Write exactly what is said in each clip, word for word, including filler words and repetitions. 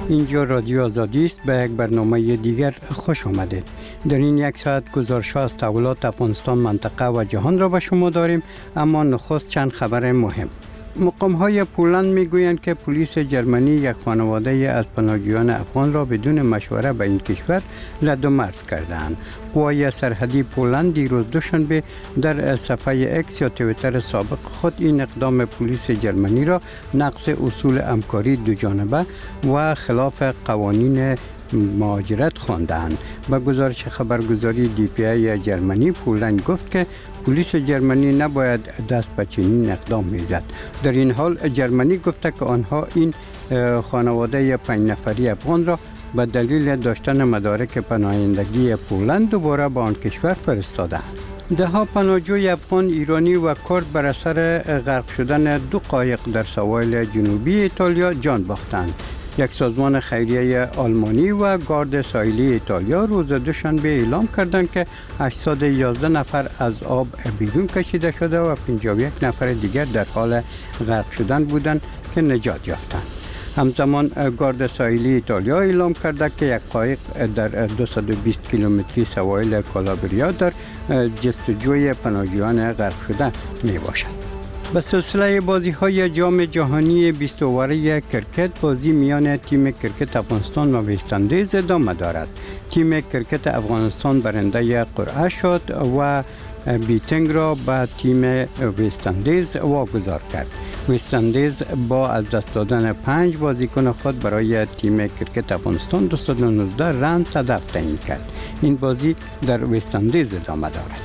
اینجا رادیو آزادی است. به یک برنامه دیگر خوش آمدید. در این یک ساعت گزارش از تحولات افغانستان، منطقه و جهان را به شما داریم، اما نخست چند خبر مهم. مقام‌های پولند میگویند که پلیس جرمنی یک خانواده از پناهجویان افغان را بدون مشوره به این کشور رد و مرز کردند. قوای سرحدی پولند دیروز دوشنبه در صفحه اکس یا توییتر سابق خود این اقدام پلیس جرمنی را نقض اصول همکاری دوجانبه و خلاف قوانین مهاجرت خواندند. با گزارش خبرگزاری دی پی ای جرمنی، پولند گفت که پلیس جرمنی نباید دست به چنین اقدام میزد. در این حال جرمنی گفته که آنها این خانواده پنج نفری افغان را به دلیل داشتن مدارک پناهندگی پولند دوباره به آن کشور فرستادند. ده ها پناهجوی افغان، ایرانی و کرد بر اثر غرق شدن دو قایق در سواحل جنوبی ایتالیا جان باختند. یک سازمان خیریه آلمانی و گارد ساحلی ایتالیا روز دوشنبه اعلام کردند که هشتصد و یازده نفر از آب بیرون کشیده شده و پنجاه و یک نفر دیگر در حال غرق شدن بودند که نجات یافتند. همزمان گارد ساحلی ایتالیا اعلام کرده که یک قایق در دویست و بیست کیلومتری سواحل کالابریا در جستجوی پناهجویان غرق شده می باشد. به سلسله بازی های جام جهانی بیست اوره کرکت، بازی میان تیم کرکت افغانستان و وست اندیز ادامه دارد. تیم کرکت افغانستان برنده قرعه شد و بیتنگ را به تیم وست اندیز واگذار کرد. وست اندیز با از دست دادن پنج بازیکن خود برای تیم کرکت افغانستان دویست و نوزده رن هدف تعیین کرد. این بازی در وست اندیز ادامه دارد.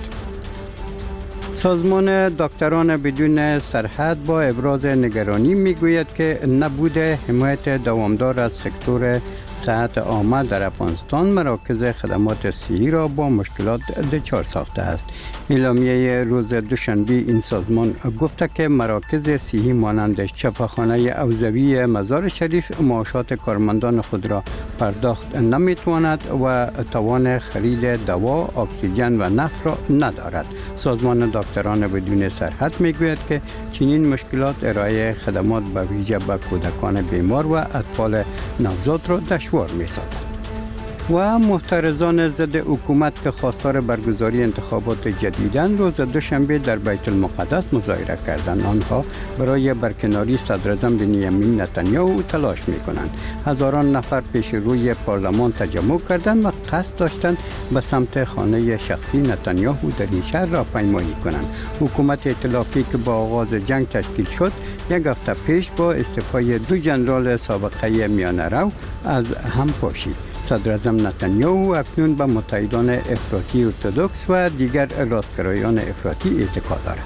سازمان دکتران بدون سرحد با ابراز نگرانی میگوید که نبود حمایت دوامدار از سکتور صحت عامه در افغانستان مراکز خدمات صحی را با مشکلات دچار ساخته است. اعلامیه روز دوشنبه این سازمان گفته که مراکز صحی مانند شفاخانه اوزوی مزار شریف معاشات کارمندان خود را پرداخت نمیتواند و توان خرید دوا، اکسیژن و نفت را ندارد. سازمان دکتران بدون سرحد میگوید که چنین مشکلات ارائه خدمات به ویژه به کودکان بیمار و اطفال نوزاد را دشوار می‌سازد. و محترضان ضد حکومت که خواستار برگزاری انتخابات جدیدند روز دوشنبه در بیت المقدس مظاهره کردند. آنها برای برکناری صدراعظم بنیامین نتانیاهو تلاش می‌کنند. هزاران نفر پیش روی پارلمان تجمع کردند و قصد داشتند به سمت خانه شخصی نتانیاهو در این شهر راهپیمایی کنند. حکومت ائتلافی که با آغاز جنگ تشکیل شد، یک هفته پیش با استعفای دو ژنرال سابقه میانه‌رو از هم پاشید. صدراعظم نتانیاهو اکنون به متحدان افراطی ارتدوکس و دیگر راستگرایان افراطی اتکا دارد.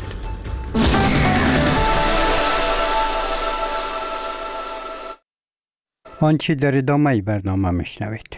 آنچه در ادامه برنامه میشنوید.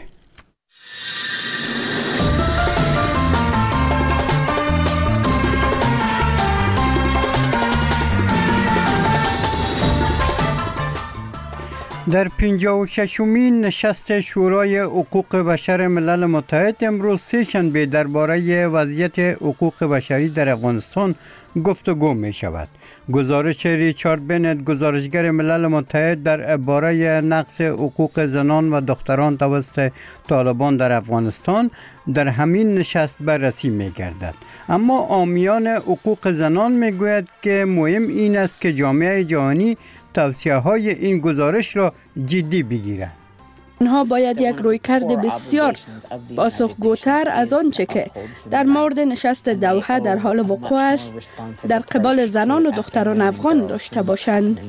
در پنجاه و ششمین نشست شورای حقوق بشر ملل متحد امروز سه‌شنبه درباره وضعیت حقوق بشری در افغانستان گفتگو می شود. گزارش ریچارد بنت، گزارشگر ملل متحد درباره نقض حقوق زنان و دختران توسط طالبان در افغانستان در همین نشست بررسی می گردد. اما حامیان حقوق زنان می گوید که مهم این است که جامعه جهانی توصیه های این گزارش را جدی بگیرند. آنها باید یک رویکرد بسیار پاسخگوتر از آنچه که در مورد نشست دوحه در حال وقوع است در قبال زنان و دختران افغان داشته باشند.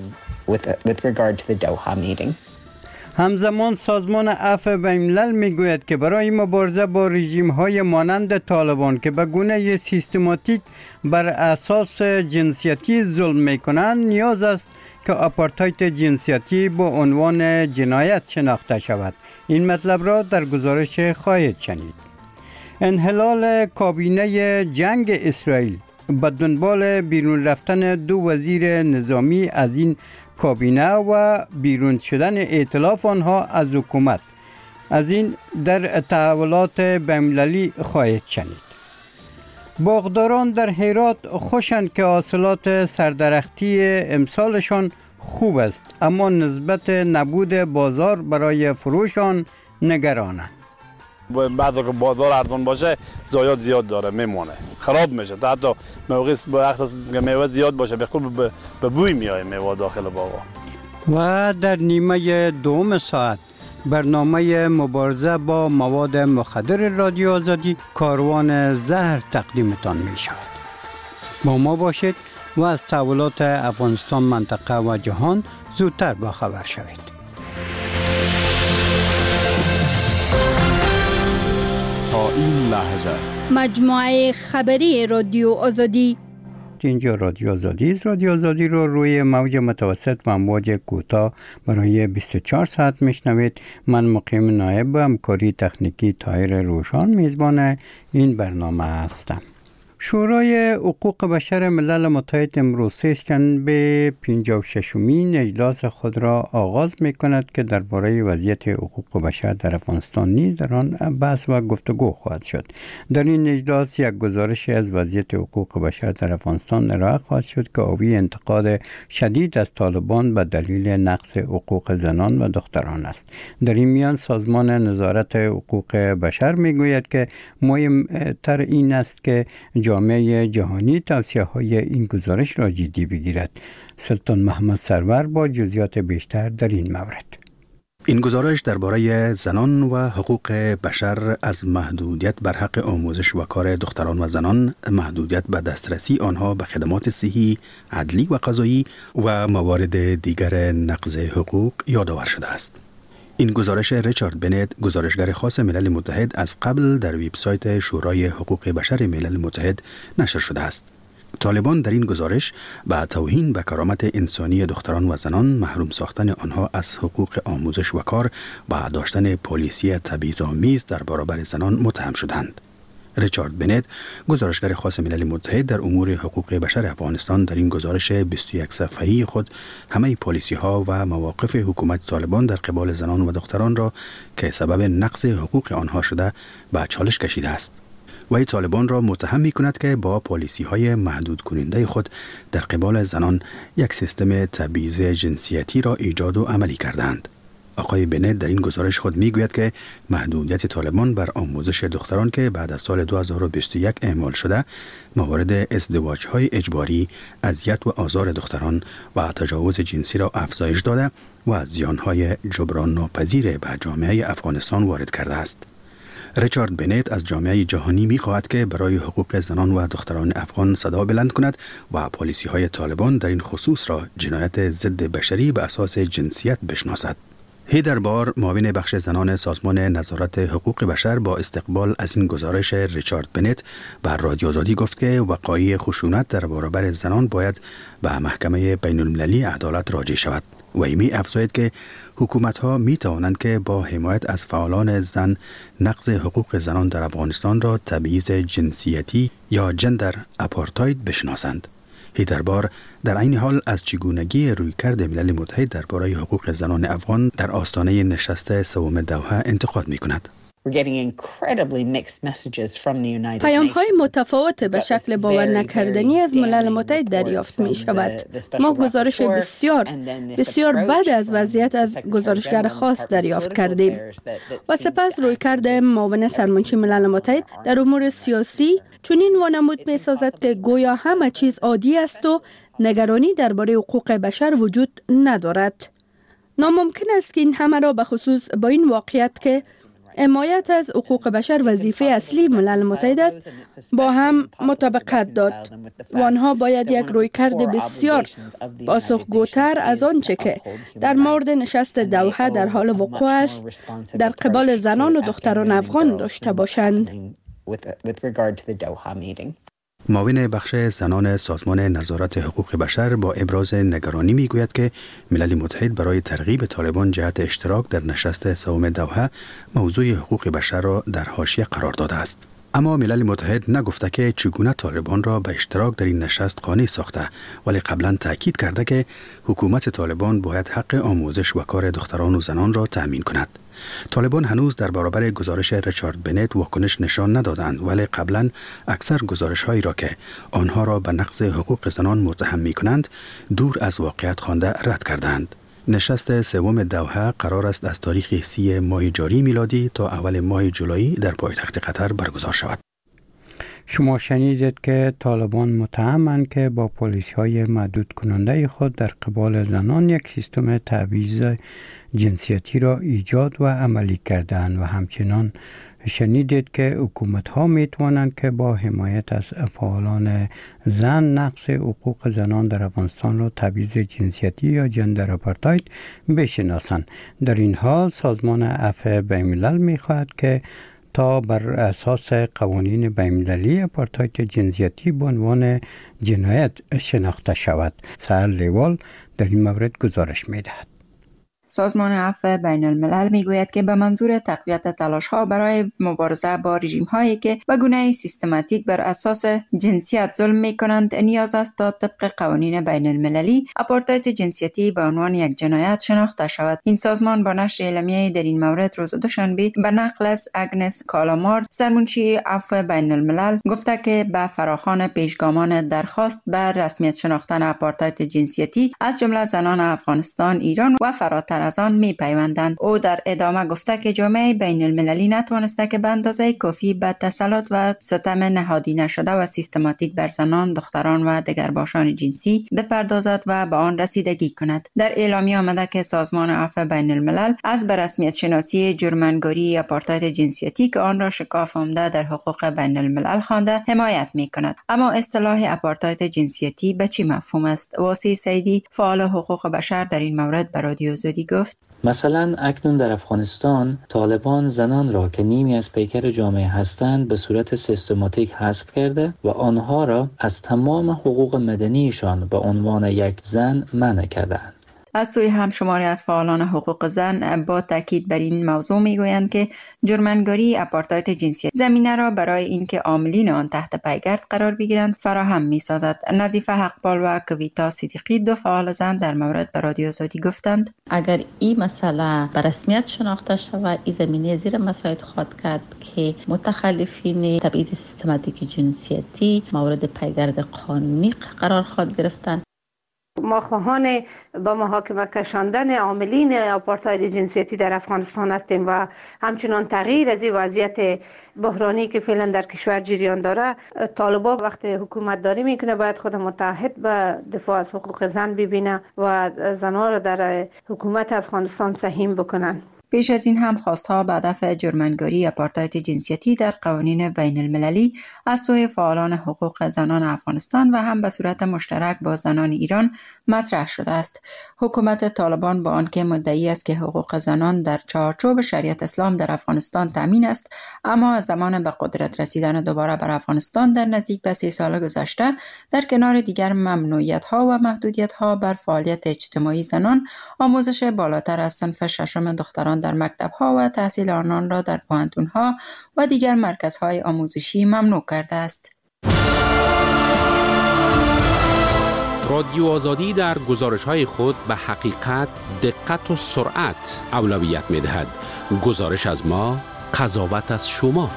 همزمان سازمان عفو بین‌الملل میگوید که برای مبارزه با رژیم های مانند طالبان که به گونه سیستماتیک بر اساس جنسیتی ظلم میکنند، نیاز است که آپارتاید جنسیتی با عنوان جنایت شناخته شود. این مطلب را در گزارش خواهید شنید. انحلال کابینه جنگ اسرائیل به دنبال بیرون رفتن دو وزیر نظامی از این کابینه و بیرون شدن ائتلاف آنها از حکومت. از این در تحولات بین‌المللی خواهید شنید. باغداران در هرات خوشند که حاصلات سردرختی امسالشان خوب است، اما نسبت نبود بازار برای فروش آن نگرانند. بعد که بازار ارزان باشه ضایعات زیاد داره، میمونه، خراب میشه. حتی موقع وقت که میوه زیاد باشه بخور به بوی میاد میوه داخل باغ. و در نیمه دوم ساعت برنامه مبارزه با مواد مخدر رادیو آزادی کاروان زهر تقدیمتان می شود. با ما باشید و از تحولات افغانستان، منطقه و جهان زودتر باخبر شوید. تا این لحظه مجموعه خبری رادیو آزادی. اینجا رادیو آزادی است. رادیو آزادی رو روی موج متوسط و امواج کوتاه برای بیست و چهار ساعت میشنوید. من مقیم نایب و همکاری تکنیکی طاهر روشان میزبان این برنامه هستم. شورای حقوق بشر ملل متحد امروز سه‌شنبه پنجاه و ششمین اجلاس خود را آغاز می کند که درباره وضعیت حقوق بشر در افغانستان نیز در آن بحث و گفتگو خواهد شد. در این اجلاس یک گزارش از وضعیت حقوق بشر در افغانستان ارائه خواهد شد که حاوی انتقاد شدید از طالبان به دلیل نقض حقوق زنان و دختران است. در این میان سازمان نظارت حقوق بشر می گوید که مهمتر این است که جامعه جهانی توصیه‌های این گزارش را جدی بگیرد. سلطان محمد سرور با جزئیات بیشتر در این مورد. این گزارش درباره زنان و حقوق بشر از محدودیت بر حق آموزش و کار دختران و زنان، محدودیت به دسترسی آنها به خدمات صحی، عدلی و قضایی و موارد دیگر نقض حقوق یادآور شده است. این گزارش ریچارد بنت، گزارشگر خاص ملل متحد، از قبل در وبسایت شورای حقوق بشر ملل متحد نشر شده است. طالبان در این گزارش با توهین به کرامت انسانی دختران و زنان، محروم ساختن آنها از حقوق آموزش و کار و داشتن پالیسی تبعیض‌آمیز در برابر زنان متهم شدند. ریچارد بنت، گزارشگر خاص ملل متحد در امور حقوق بشر افغانستان، در این گزارش بیست و یک صفحه‌ای خود همه پالیسی ها و مواقف حکومت طالبان در قبال زنان و دختران را که سبب نقض حقوق آنها شده به چالش کشیده است. و طالبان را متهم می کند که با پالیسی های محدود کننده خود در قبال زنان یک سیستم تبعیض جنسیتی را ایجاد و عملی کردند. آقای بنت در این گزارش خود میگوید که محدودیت طالبان بر آموزش دختران که بعد از سال دو هزار و بیست و یک اعمال شده، موارد ازدواج‌های اجباری، اذیت و آزار دختران و تجاوز جنسی را افزایش داده و از زیان‌های جبران ناپذیر به جامعه افغانستان وارد کرده است. ریچارد بنت از جامعه جهانی می‌خواهد که برای حقوق زنان و دختران افغان صدا بلند کند و پالیسی‌های طالبان در این خصوص را جنایت ضد بشری به اساس جنسیت بشناسد. هیدر بار، معاون بخش زنان سازمان نظارت حقوق بشر، با استقبال از این گزارش ریچارد بنت بر رادیو آزادی گفت که وقایع خشونت در برابر زنان باید به محکمه بین المللی عدالت راجع شود و می افزاید که حکومت‌ها می توانند که با حمایت از فعالان زن نقض حقوق زنان در افغانستان را تبعیض جنسیتی یا جندر آپارتاید بشناسند. هیدربار در این حال از چگونگی رویکرد ملل متحد درباره حقوق زنان افغان در آستانه نشست سوم دوحه انتقاد می کند. پیام‌های متفاوت به شکل باور نکردنی از ملل متحد دریافت می شود. ما گزارش بسیار بسیار بد از وضعیت از گزارشگر خاص دریافت کردیم و سپس رویکرد معاون سرمنشی ملل متحد در امور سیاسی چنین وانمود می سازد که گویا همه چیز عادی است و نگرانی درباره حقوق بشر وجود ندارد. ناممکن است که این همه را به خصوص با این واقعیت که حمایت از حقوق بشر وظیفه اصلی ملل متحد است با هم مطابقت داد و آنها باید یک رویکرد بسیار پاسخگوتر از آنچه که در مورد نشست دوحه در حال وقوع است در قبال زنان و دختران افغان داشته باشند. معاون بخش زنان سازمان نظارت حقوق بشر با ابراز نگرانی میگوید که ملل متحد برای ترغیب طالبان جهت اشتراک در نشست سوم دوحه موضوع حقوق بشر را در حاشیه قرار داده است. اما ملل متحد نگفته که چگونه طالبان را به اشتراک در این نشست قانع ساخته، ولی قبلا تاکید کرده که حکومت طالبان باید حق آموزش و کار دختران و زنان را تأمین کند. طالبان هنوز در برابر گزارش ریچارد بنت واکنش نشان ندادند، ولی قبلا اکثر گزارش‌هایی را که آنها را به نقض حقوق زنان متهم می‌کنند دور از واقعیت خوانده رد کردند. نشست سوم دوحه قرار است از تاریخ سی ماه جاری میلادی تا اول ماه جولای در پایتخت قطر برگزار شود. شما شنیدید که طالبان متهمند که با پلیس‌های محدود کننده خود در قبال زنان یک سیستم تبعیض جنسیتی را ایجاد و عملی کردند و همچنان شنیدید که حکومت‌ها می‌توانند که با حمایت از فعالان زن نقض حقوق زنان در افغانستان را تبعیض جنسیتی یا جندر آپارتاید بشناسند. در این حال سازمان عفو بین‌الملل می‌خواهد که تا بر اساس قوانین بین‌المللی آپارتاید جنسیتی به عنوان جنایت شناخته شود. سهر لیوال در این مورد گزارش می‌دهد. سازمان عفو بین الملل میگوید که به منظور تقویت تلاش‌ها برای مبارزه با رژیم‌هایی که به گونه سیستماتیک بر اساس جنسیت ظلم می‌کنند نیاز است تا طبق قوانین بین المللی آپارتاید جنسیتی به عنوان یک جنایت شناخته شود. این سازمان با نشر اعلامیه در این مورد روز دوشنبه به نقل از اگنس کالامارد سرمنشی عفو بین الملل گفته که به فراخوان پیشگامان درخواست بر رسمیت شناختن آپارتاید جنسیتی از جمله زنان افغانستان، ایران و فراتر از آن می پیوندند. او در ادامه گفته که جامعه بین المللی نتوانسته که به اندازه کافی به تسلط و ستم نهادی نشده و سیستماتیک بر زنان، دختران و دگرباشان جنسی بپردازد و به آن رسیدگی کند. در اعلامیه آمده که سازمان عفو بین الملل از به رسمیت شناسی جرمنگاری آپارتاید جنسیتی که آن را شکاف آمده در حقوق بین الملل خوانده حمایت می کند. اما اصطلاح آپارتاید جنسیتی به چی مفهوم است؟ واسی سیدی فعال حقوق بشر در این مورد به رادیو آزادی گفت: مثلا اکنون در افغانستان طالبان زنان را که نیمی از پیکر جامعه هستند به صورت سیستماتیک حذف کرده و آنها را از تمام حقوق مدنیشان به عنوان یک زن منع کردند. از سوی هم شماری از فعالان حقوق زن با تاکید بر این موضوع میگویند که جرمنگاری آپارتاید جنسیتی زمینه را برای اینکه عاملین آن تحت پیگرد قرار بگیرند فراهم میسازد. نظیفه حقپال و کویتا صدیقی دو فعال زن در مورد به رادیو آزادی گفتند: اگر این مسئله به رسمیت شناخته شود، این زمینه زیر مساعد خواهد کرد که متخلفین تبعیض سیستماتیک جنسیتی مورد پیگرد قانونی قرار خواهد گرفتند. ما خواهان با محاکمه کشاندن عاملین آپارتاید جنسیتی در افغانستان هستیم و همچنان تغییر از این وضعیت بحرانی که فعلا در کشور جریان داره. طالبان وقتی حکومت داری میکنه باید خود متحد به دفاع از حقوق زن ببینه و زنان را در حکومت افغانستان سهیم بکنن. پیش از این هم خواستها به هدف جرمنگاری آپارتاید جنسیتی در قوانین بین المللی از سوی فعالان حقوق زنان افغانستان و هم به صورت مشترک با زنان ایران مطرح شده است. حکومت طالبان با آنکه مدعی است که حقوق زنان در چارچوب شریعت اسلام در افغانستان تامین است، اما از زمان به قدرت رسیدن دوباره بر افغانستان در نزدیک به سه سال گذشته در کنار دیگر ممنوعیت‌ها و محدودیت‌ها بر فعالیت اجتماعی زنان، آموزش بالاتر از صنف ششم دختران در مکتب‌ها و تحصیل آنان را در پوهنتون‌ها و دیگر مرکزهای آموزشی ممنوع کرده است. رادیو آزادی در گزارش‌های خود به حقیقت، دقت و سرعت اولویت می‌دهد. گزارش از ما، قضاوت از شما.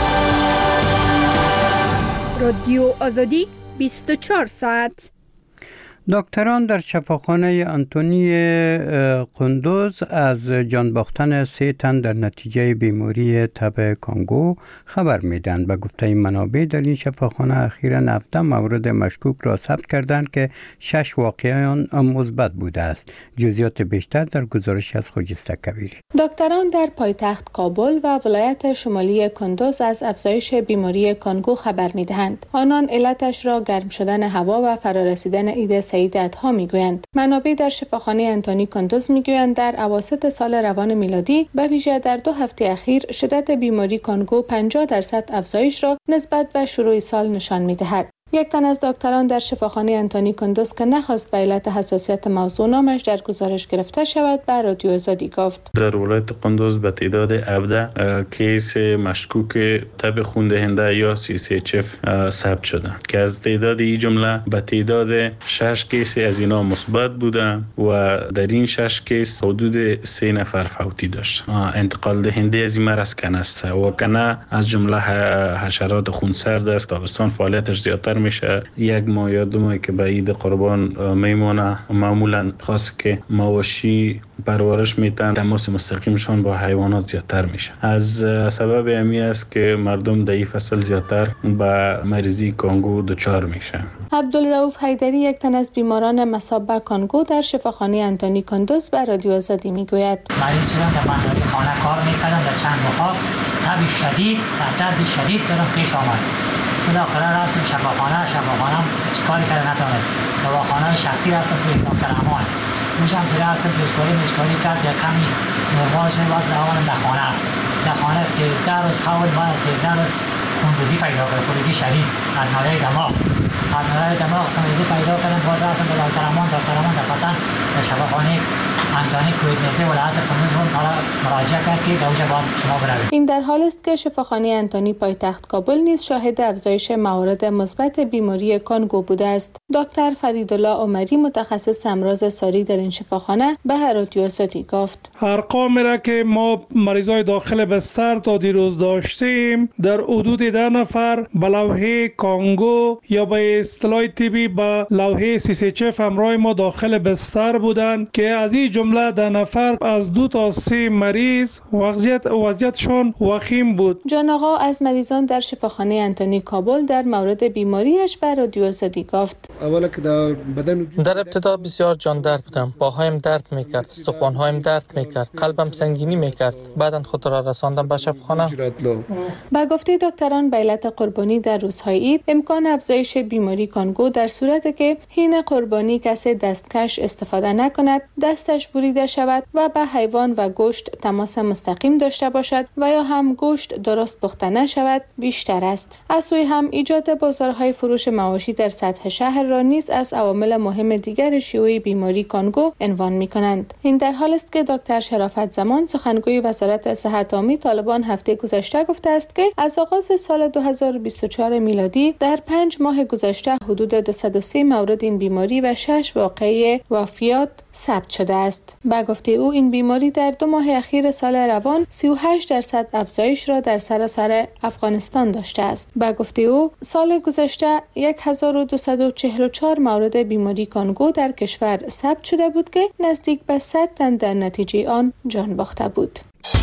رادیو آزادی بیست و چهار ساعت. دکتران در شفاخانه آنتونی قندوز از جان باختن سه تن در نتیجه بیماری تب کنگو خبر میدن. به گفته منابع در این شفاخانه اخیراً هفده مورد مشکوک را ثبت کردند که شش واقعه آن مثبت بوده است. جزئیات بیشتر در گزارش از خجسته کبیری. دکتران در پایتخت کابل و ولایت شمالی کندوز از افزایش بیماری کنگو خبر میدهند. آنان علتش را گرم شدن هوا و فرارسیدن عید سعید ادها میگویند. منابع در شفاخانه آنتونی کندوز میگویند در اواسط سال روان میلادی به ویژه در دو هفته اخیر شدت بیماری کنگو پنجاه درصد افزایش را نسبت به شروع سال نشان میدهد. یک تن از دکتران در شفاخانه انتونی کندوز که نخواست به علت حساسیت موضوع نامش در گزارش گرفته شود به رادیو آزادی گفت در ولایت قندوز به تعداد هفده کیس مشکوک تب خون دهنده یا سی سی اچ اف ثبت شده که از تعداد این جمله به تعداد شش کیس از اینا مثبت بوده و در این شش کیس حدود سه نفر فوتی داشت. انتقال دهنده از این مرض کنه است و کنه از جمله حشرات خونسرد است. تابستان فعالیتش زیادتر میشه. یک ماه یا دو ماه که به عید قربان میمونه معمولا خاص که مواشی پرورش میتن تماس مستقیمشان با حیوانات زیادتر میشه. از سبب امی است که مردم در این فصل زیادتر به مریضی کانگو دچار میشه. عبدالرؤوف حیدری یک تن از بیماران مصاب به کانگو در شفاخانه انتونی کندوز به رادیو آزادی میگوید مریض شدم در بنداری خانه کار میکردم در چند بخار تب شدید سردرد شدید دارم پیش آمد. بالاخره رفتم شفاخانه شفاخانه چیکاری کرد نتونست. دواخانه شخصی رفتم پیش دکتر امان. موشم که رفتم پیشکاری میشکاری کرد یا کمی نرمال شد باز دوانم در خانه در خانه سیزده روز خواب بعد سیزده روز خونریزی پیدا کرد. خونریزی شدید از ناحیه دماغ از ناحیه دماغ خونریزی پیدا کردم. باز رفتم به دکتر امان دکتر امان در فتن در شفاخانه انتونی کویدنزی ولایت قندوز حالا مراجعه کرد که دوجه باید شما بروید. این در حال است که شفاخانه انتونی پایتخت کابل نیز شاهد افزایش موارد مثبت بیماری کانگو بوده است. دکتر فریدالله عمری متخصص امراض ساری در این شفاخانه به رادیو آزادی گفت ارقام را که ما مریضای داخل بستر تا دیروز داشتیم در حدود ده نفر به لوحه کانگو یا به اصطلاح طبی به لوحه سی سی اچ اف همراه ما داخل بستر بودند که از این جمله ده نفر از دو تا سه مریض وضعیت وضعیتشون وخیم بود. جان آقا از مریضان در شفاخانه انتونی کابل در مورد بیماریش به رادیو آزادی گفت اولا که در بدن در ابتدا بسیار جان درد بودم. پاهایم درد میکرد، استخوان‌هایم درد میکرد، قلبم سنگینی میکرد. بعداً خود را رساندم به شفاخانه. با گفته دکتران به علت قربانی در روزهای عید امکان افزایش بیماری کانگو در صورتی که حین قربانی کسی دستکش استفاده نکند، دستش بریده شود و به حیوان و گوشت تماس مستقیم داشته باشد و یا هم گوشت درست پخته نشود بیشتر است. از سوی هم ایجاد بازارهای فروش مواشی در سطح شهر را نیز از عوامل مهم دیگر شیوع بیماری کانگو عنوان می‌کنند. این در حال است که دکتر شرافت زمان سخنگوی وزارت صحت عامه طالبان هفته گذشته گفته است که از آغاز سال دو هزار و بیست و چهار میلادی در پنج ماه گذشته حدود دویست و سه مورد این بیماری و شش واقعه وفیات ثبت شده است. با گفته او این بیماری در دو ماه اخیر سال روان سی و هشت درصد افزایش را در سراسر افغانستان داشته است. با گفته او سال گذشته هزار و دویست و چهل و چهار مورد بیماری کانگو در کشور ثبت شده بود که نزدیک به صد تن در نتیجه آن جان باخته بود.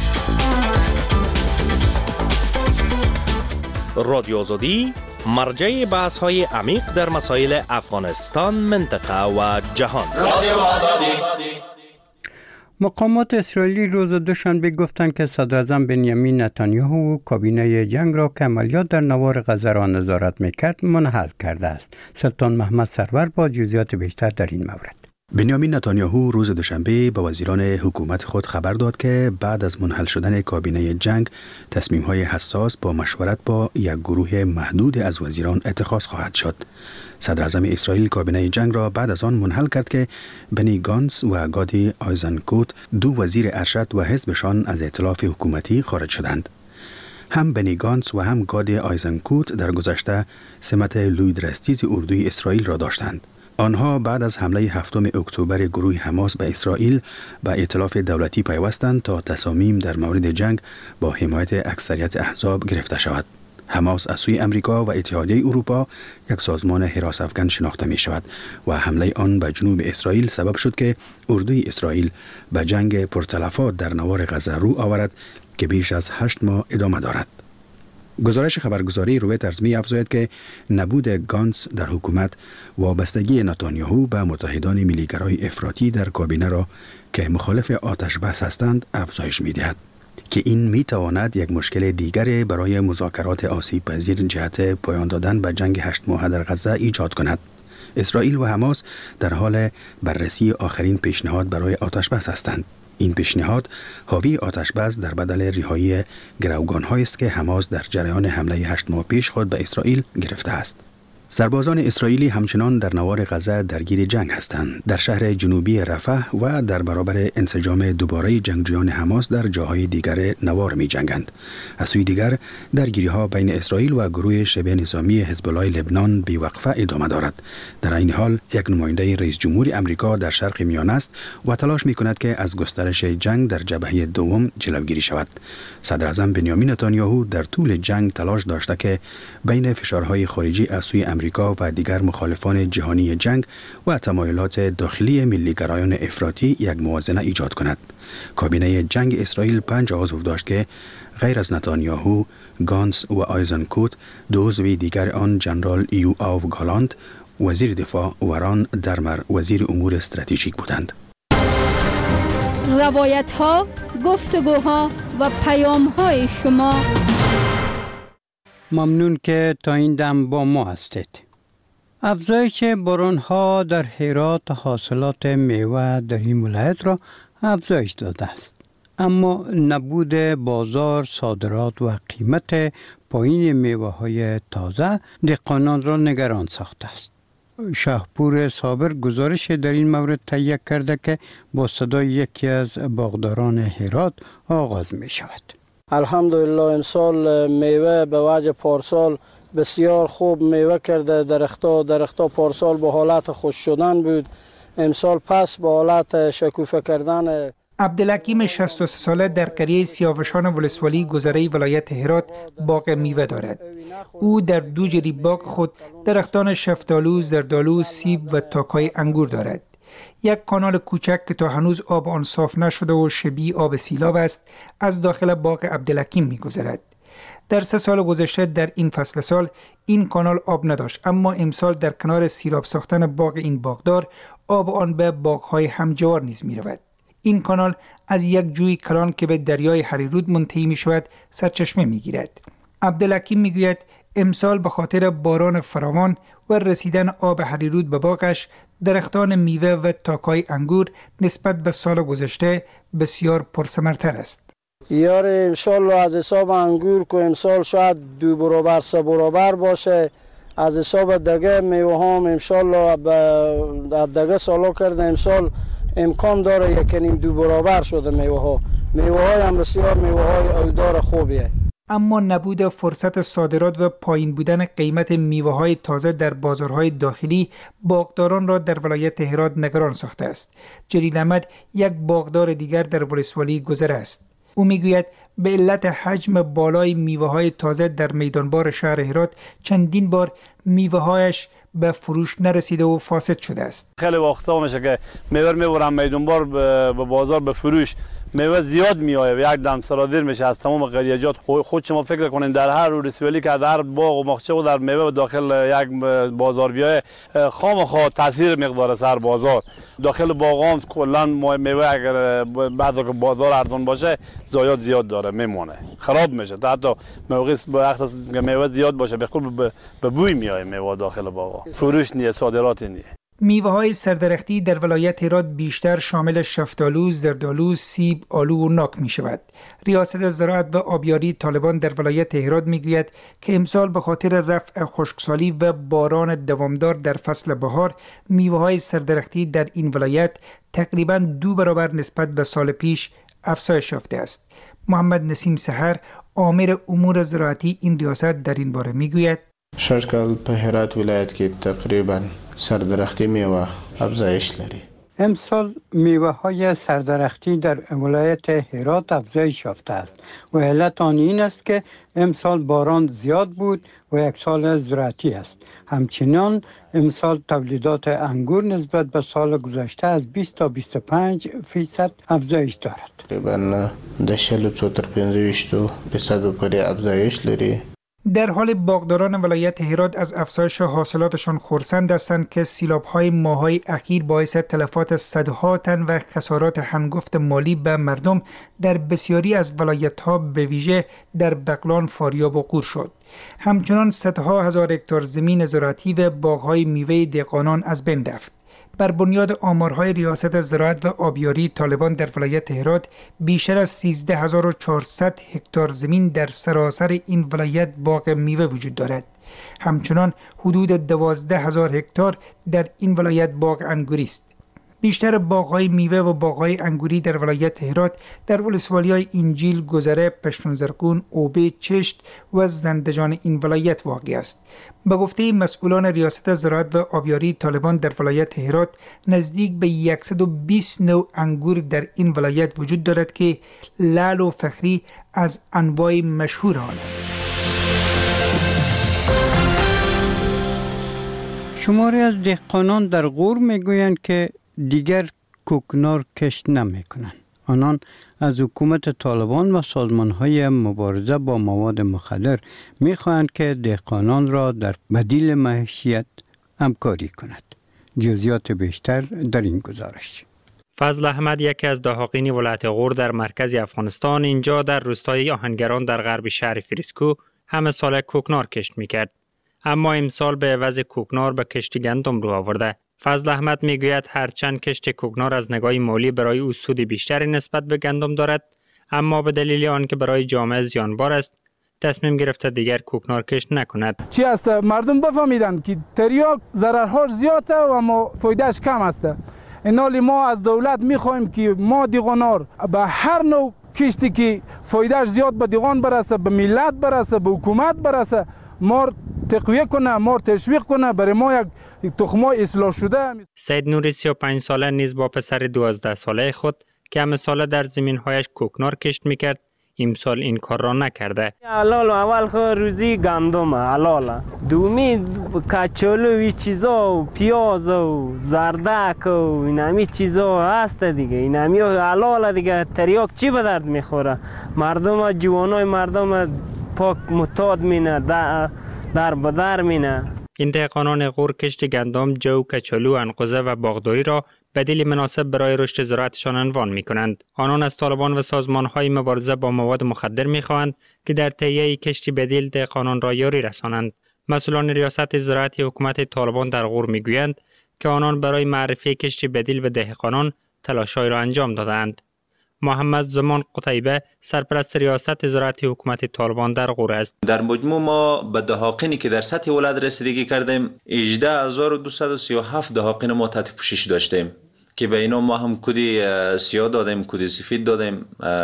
رادیو آزادی مرجع بحث های عمیق در مسائل افغانستان، منطقه و جهان. رادیو آزادی. مقامات اسرائیلی روز دوشنبه گفتند که صدراعظم بنیامین نتانیاهو کابینه جنگ را که عملیات در نوار غزه را نظارت میکرد منحل کرده است. سلطان محمد سرور با جزئیات بیشتر در این مورد. بنیامین نتانیاهو روز دوشنبه به وزیران حکومت خود خبر داد که بعد از منحل شدن کابینه جنگ تصمیم‌های حساس با مشورت با یک گروه محدود از وزیران اتخاذ خواهد شد. صدراعظم اسرائیل کابینه جنگ را بعد از آن منحل کرد که بنی گانتس و گادی آیزنکوت دو وزیر ارشد و حزبشان از ائتلاف حکومتی خارج شدند. هم بنی گانتس و هم گادی آیزنکوت در گذشته سمت لویدرستیز اردوی اسرائیل را داشتند. آنها بعد از حمله هفتم اکتبر گروه حماس به اسرائیل به ائتلاف دولتی پیوستند تا تصامیم در مورد جنگ با حمایت اکثریت احزاب گرفته شود. حماس از سوی امریکا و اتحادیه اروپا یک سازمان حراس افکن شناخته می شود و حمله آن به جنوب اسرائیل سبب شد که اردوی اسرائیل به جنگ پرتلفات در نوار غزه رو آورد که بیش از هشت ماه ادامه دارد. گزارش خبرگزاری رویترز می افزاید که نبود گانتس در حکومت وابستگی نتانیاهو به متحدان ملیگرای افراطی در کابینه را که مخالف آتش بس هستند افزایش می دهد که این می تواند یک مشکل دیگر برای مذاکرات آسیب پذیر جهت پایان دادن به جنگ هشت ماهه در غزه ایجاد کند. اسرائیل و حماس در حال بررسی آخرین پیشنهاد برای آتش بس هستند. این پیشنهاد حاوی آتش بس در بدل رهایی گروگان‌هایی است که حماس در جریان حمله هشت ماه پیش خود به اسرائیل گرفته است. سربازان اسرائیلی همچنان در نوار غزه درگیر جنگ هستند. در شهر جنوبی رفح و در برابر انسجام دوباره جنگجویان حماس در جاهای دیگر نوار می جنگند. از سوی دیگر درگیری ها بین اسرائیل و گروه شبه نظامی حزب الله لبنان بی وقفه ادامه دارد. در این حال یک نماینده رئیس جمهور امریکا در شرق میانه است و تلاش می کند که از گسترش جنگ در جبهه دوم جلوگیری شود. صدر اعظم بنیامین نتانیاهو در طول جنگ تلاش داشته که بین فشارهای خارجی از سوی امریکا و دیگر مخالفان جهانی جنگ و تمایلات داخلی ملیگرایان افراطی یک موازنه ایجاد کند. کابینه جنگ اسرائیل پنج عضو داشت که غیر از نتانیاهو، گانس و آیزنکوت، دو عضو دیگر آن جنرال یوآو گالانت، وزیر دفاع و ران درمر، وزیر امور استراتژیک بودند. روایت ها، گفتگوها و پیام های شما. ممنون که تا این دم با ما هستید. افزایش باران ها در هرات حاصلات میوه در این ولایت را افزایش داده است. اما نبود بازار، صادرات و قیمت پایین میوه های تازه دهقانان را نگران ساخته است. شهپور صابر گزارش در این مورد تهیه کرده که با صدای یکی از باغداران هرات آغاز می شود. الحمدلله امسال میوه به وجه پارسال بسیار خوب میوه کرده. درختها درختها پارسال به حالت خوش شدن بود، امسال پس به حالت شکوفه کردن. عبدالحکیم شصت و سه ساله در قریه سیاوشان ولسوالی گذره ولایت هرات باغ میوه دارد. او در دو جری باغ خود درختان شفتالو، زردالو، سیب و تاکای انگور دارد. یک کانال کوچک که تا هنوز آب آن صاف نشده و شبیه آب سیلاب است از داخل باغ عبدالحکیم می‌گذرد. در سه سال گذشته در این فصل سال این کانال آب نداشت، اما امسال در کنار سیراب ساختن باغ این باغدار آب آن به باغ‌های همجوار نیز می‌رود. این کانال از یک جوی کلان که به دریای هریرود منتهی می‌شود سرچشمه می‌گیرد. عبدالحکیم می‌گوید امسال به خاطر باران فراوان و رسیدن آب هریرود به باغش درختان میوه و تاکای انگور نسبت به سال گذشته بسیار پرثمرتر است. یار انشالله از حساب انگور که امسال شاید دو برابر سه برابر باشه، از حساب دگه میوه هم انشالله به دگه سالا کرده امسال امکان داره یکنیم دو برابر شده میوه ها. میوه های هم بسیار میوه های ایدار خوبیه. اما نبود فرصت صادرات و پایین بودن قیمت میوه های تازه در بازارهای داخلی باغداران را در ولایت هرات نگران ساخته است. جلیل احمد یک باغدار دیگر در ولسوالی گذر است. او میگوید به علت حجم بالای میوه های تازه در میدانبار شهر هرات چندین بار میوه هایش به فروش نرسیده و فاسد شده است. خیلی وقتا میشه که میوه میبرن میدانبار به بازار به فروش، میوه زیاد میآید و یک دم صادر میشه از تمام قریجات. خود شما فکر کنین در هر ولسوالی که در هر باغ و باغچه و در میوه داخل یک بازار بیای خام خود تاثیر مقدار سر بازار داخل باغام کلا میوه اگر بعد که بازار ارزان باشه زایات زیاد داره میمونه، خراب میشه. حتی موقع وقت میوه زیاد باشه بخور به بوی میاد میوه داخل باغ، فروش نیه، صادرات نیه. میوه های سردرختی در ولایت هرات بیشتر شامل شفتالو، زردالو، سیب، آلو و ناک می شود. ریاست زراعت و آبیاری طالبان در ولایت هرات می گوید که امسال به خاطر رفع خشکسالی و باران دوامدار در فصل بهار میوه های سردرختی در این ولایت تقریباً دو برابر نسبت به سال پیش افزایش یافته است. محمد نسیم سحر، آمر امور زراعتی این ریاست در این باره می گوید شرکل په هرات ولایت کې تقریبا سردرختی میوه افزایش لري. امسال میوه های سردرختی در ولایت هرات افزایش یافته است و علت آن این است که امسال باران زیاد بود و یک سال زراعتی است. همچنین امسال تولیدات انگور نسبت به سال گذشته از بیست تا بیست و پنج فیصد افزایش دارد. تقریبا د شل څو تر پنځه ویشت فیصد پورې افزایش لري. در حال باغداران ولایت هرات از افزایش حاصلاتشان خرسند هستند که سیلاب‌های ماه‌های اخیر باعث تلفات صدها تن و خسارات هنگفت مالی به مردم در بسیاری از ولایت‌ها به ویژه در بغلان، فاریاب و قور شد. همچنان صدها هزار هکتار زمین زراعتی و باغ‌های میوه دهقانان از بین رفت. بر بنیاد آمارهای ریاست زراعت و آبیاری طالبان در ولایت هرات بیشتر از سیزده هزار و چهارصد هکتار زمین در سراسر این ولایت باغ میوه وجود دارد. همچنان حدود دوازده هزار هکتار در این ولایت باغ انگوری است. بیشتر باغ‌های میوه و باغ‌های انگوری در ولایت هرات در ولسوالی‌های انجیل، گذره، پشتونزرقون، اوبه، چشت و زندجان این ولایت واقع است. به گفته مسئولان ریاست زراعت و آبیاری طالبان در ولایت هرات نزدیک به صد و بیست نوع انگور در این ولایت وجود دارد که لعل و فخری از انواع مشهور آن است. شماری از دهقانان در غور میگویند که دیگر کوکنار کشت نمی کنند. آنان از حکومت طالبان و سازمان‌های مبارزه با مواد مخدر می‌خواهند که دهقانان را در بدیل معیشت همکاری کند. جزئیات بیشتر در این گزارش. فضل احمد یکی از دهاقین ولایت غور در مرکز افغانستان اینجا در روستای آهنگران در غرب شهر فریسکو همه سال کوکنار کشت می‌کرد. اما امسال به عوض کوکنار به کشت گندم رو آورده. فضل احمد میگوید هرچند کشت کوکنار از نگاه مالی برای او سود بیشتری نسبت به گندم دارد، اما به دلیل آنکه برای جامعه زیانبار است تصمیم گرفته دیگر کوکنار کشت نکند. چی است؟ مردم بفهمیدن که تریاک ضررهاش زیاده و اما فایدهش کم است. اینالی ما از دولت میخوایم که ما دیغانار به هر نوع کشتی که فایدهش زیاد به دیغان برسه، به ملت برسه، به حکومت برسه، ما تقویه کنه، ما تشویق کنه، برای ما یک تخمای اصلاح شده. سید نوری سی و پنج ساله نیز با پسر دوازده ساله خود که همه ساله در زمین‌هایش کوکنار کشت میکرد، امسال این کار را نکرده. حلال اول خو روزی گندم حلال، دومی کچالو و چیزا و پیاز و زردک و اینمی چیزا هست دیگه. اینمی حلال دیگه. تریاک چی به درد میخوره؟ مردم جوانای مردم پاک متاد مینه، در در بدر مینه. این دهقانان غور کشت گندم، جو، کچالو، انقوزه و باغداری را بدیل مناسب برای رشد زراعتشان عنوان می کنند. آنان از طالبان و سازمان‌های مبارزه با مواد مخدر می خواهند که در تهیه کشتی بدیل دهقانان را یاری رسانند. مسئولان ریاست زراعتی حکومت طالبان در غور می گویند که آنان برای معرفی کشتی بدیل به دهقانان تلاش‌هایی را انجام دادند. محمد زمان قتیبه سرپرست ریاست زراعتی حکومت طالبان در غور است. در مجموع ما به دهاقینی که در سطح ولایت رسیدگی کردیم هجده هزار و دویست و سی و هفت دهاقین ما تحت پوشش داشتیم که به اینا ما هم کدی سیاه دادیم، کدی سفید دادیم،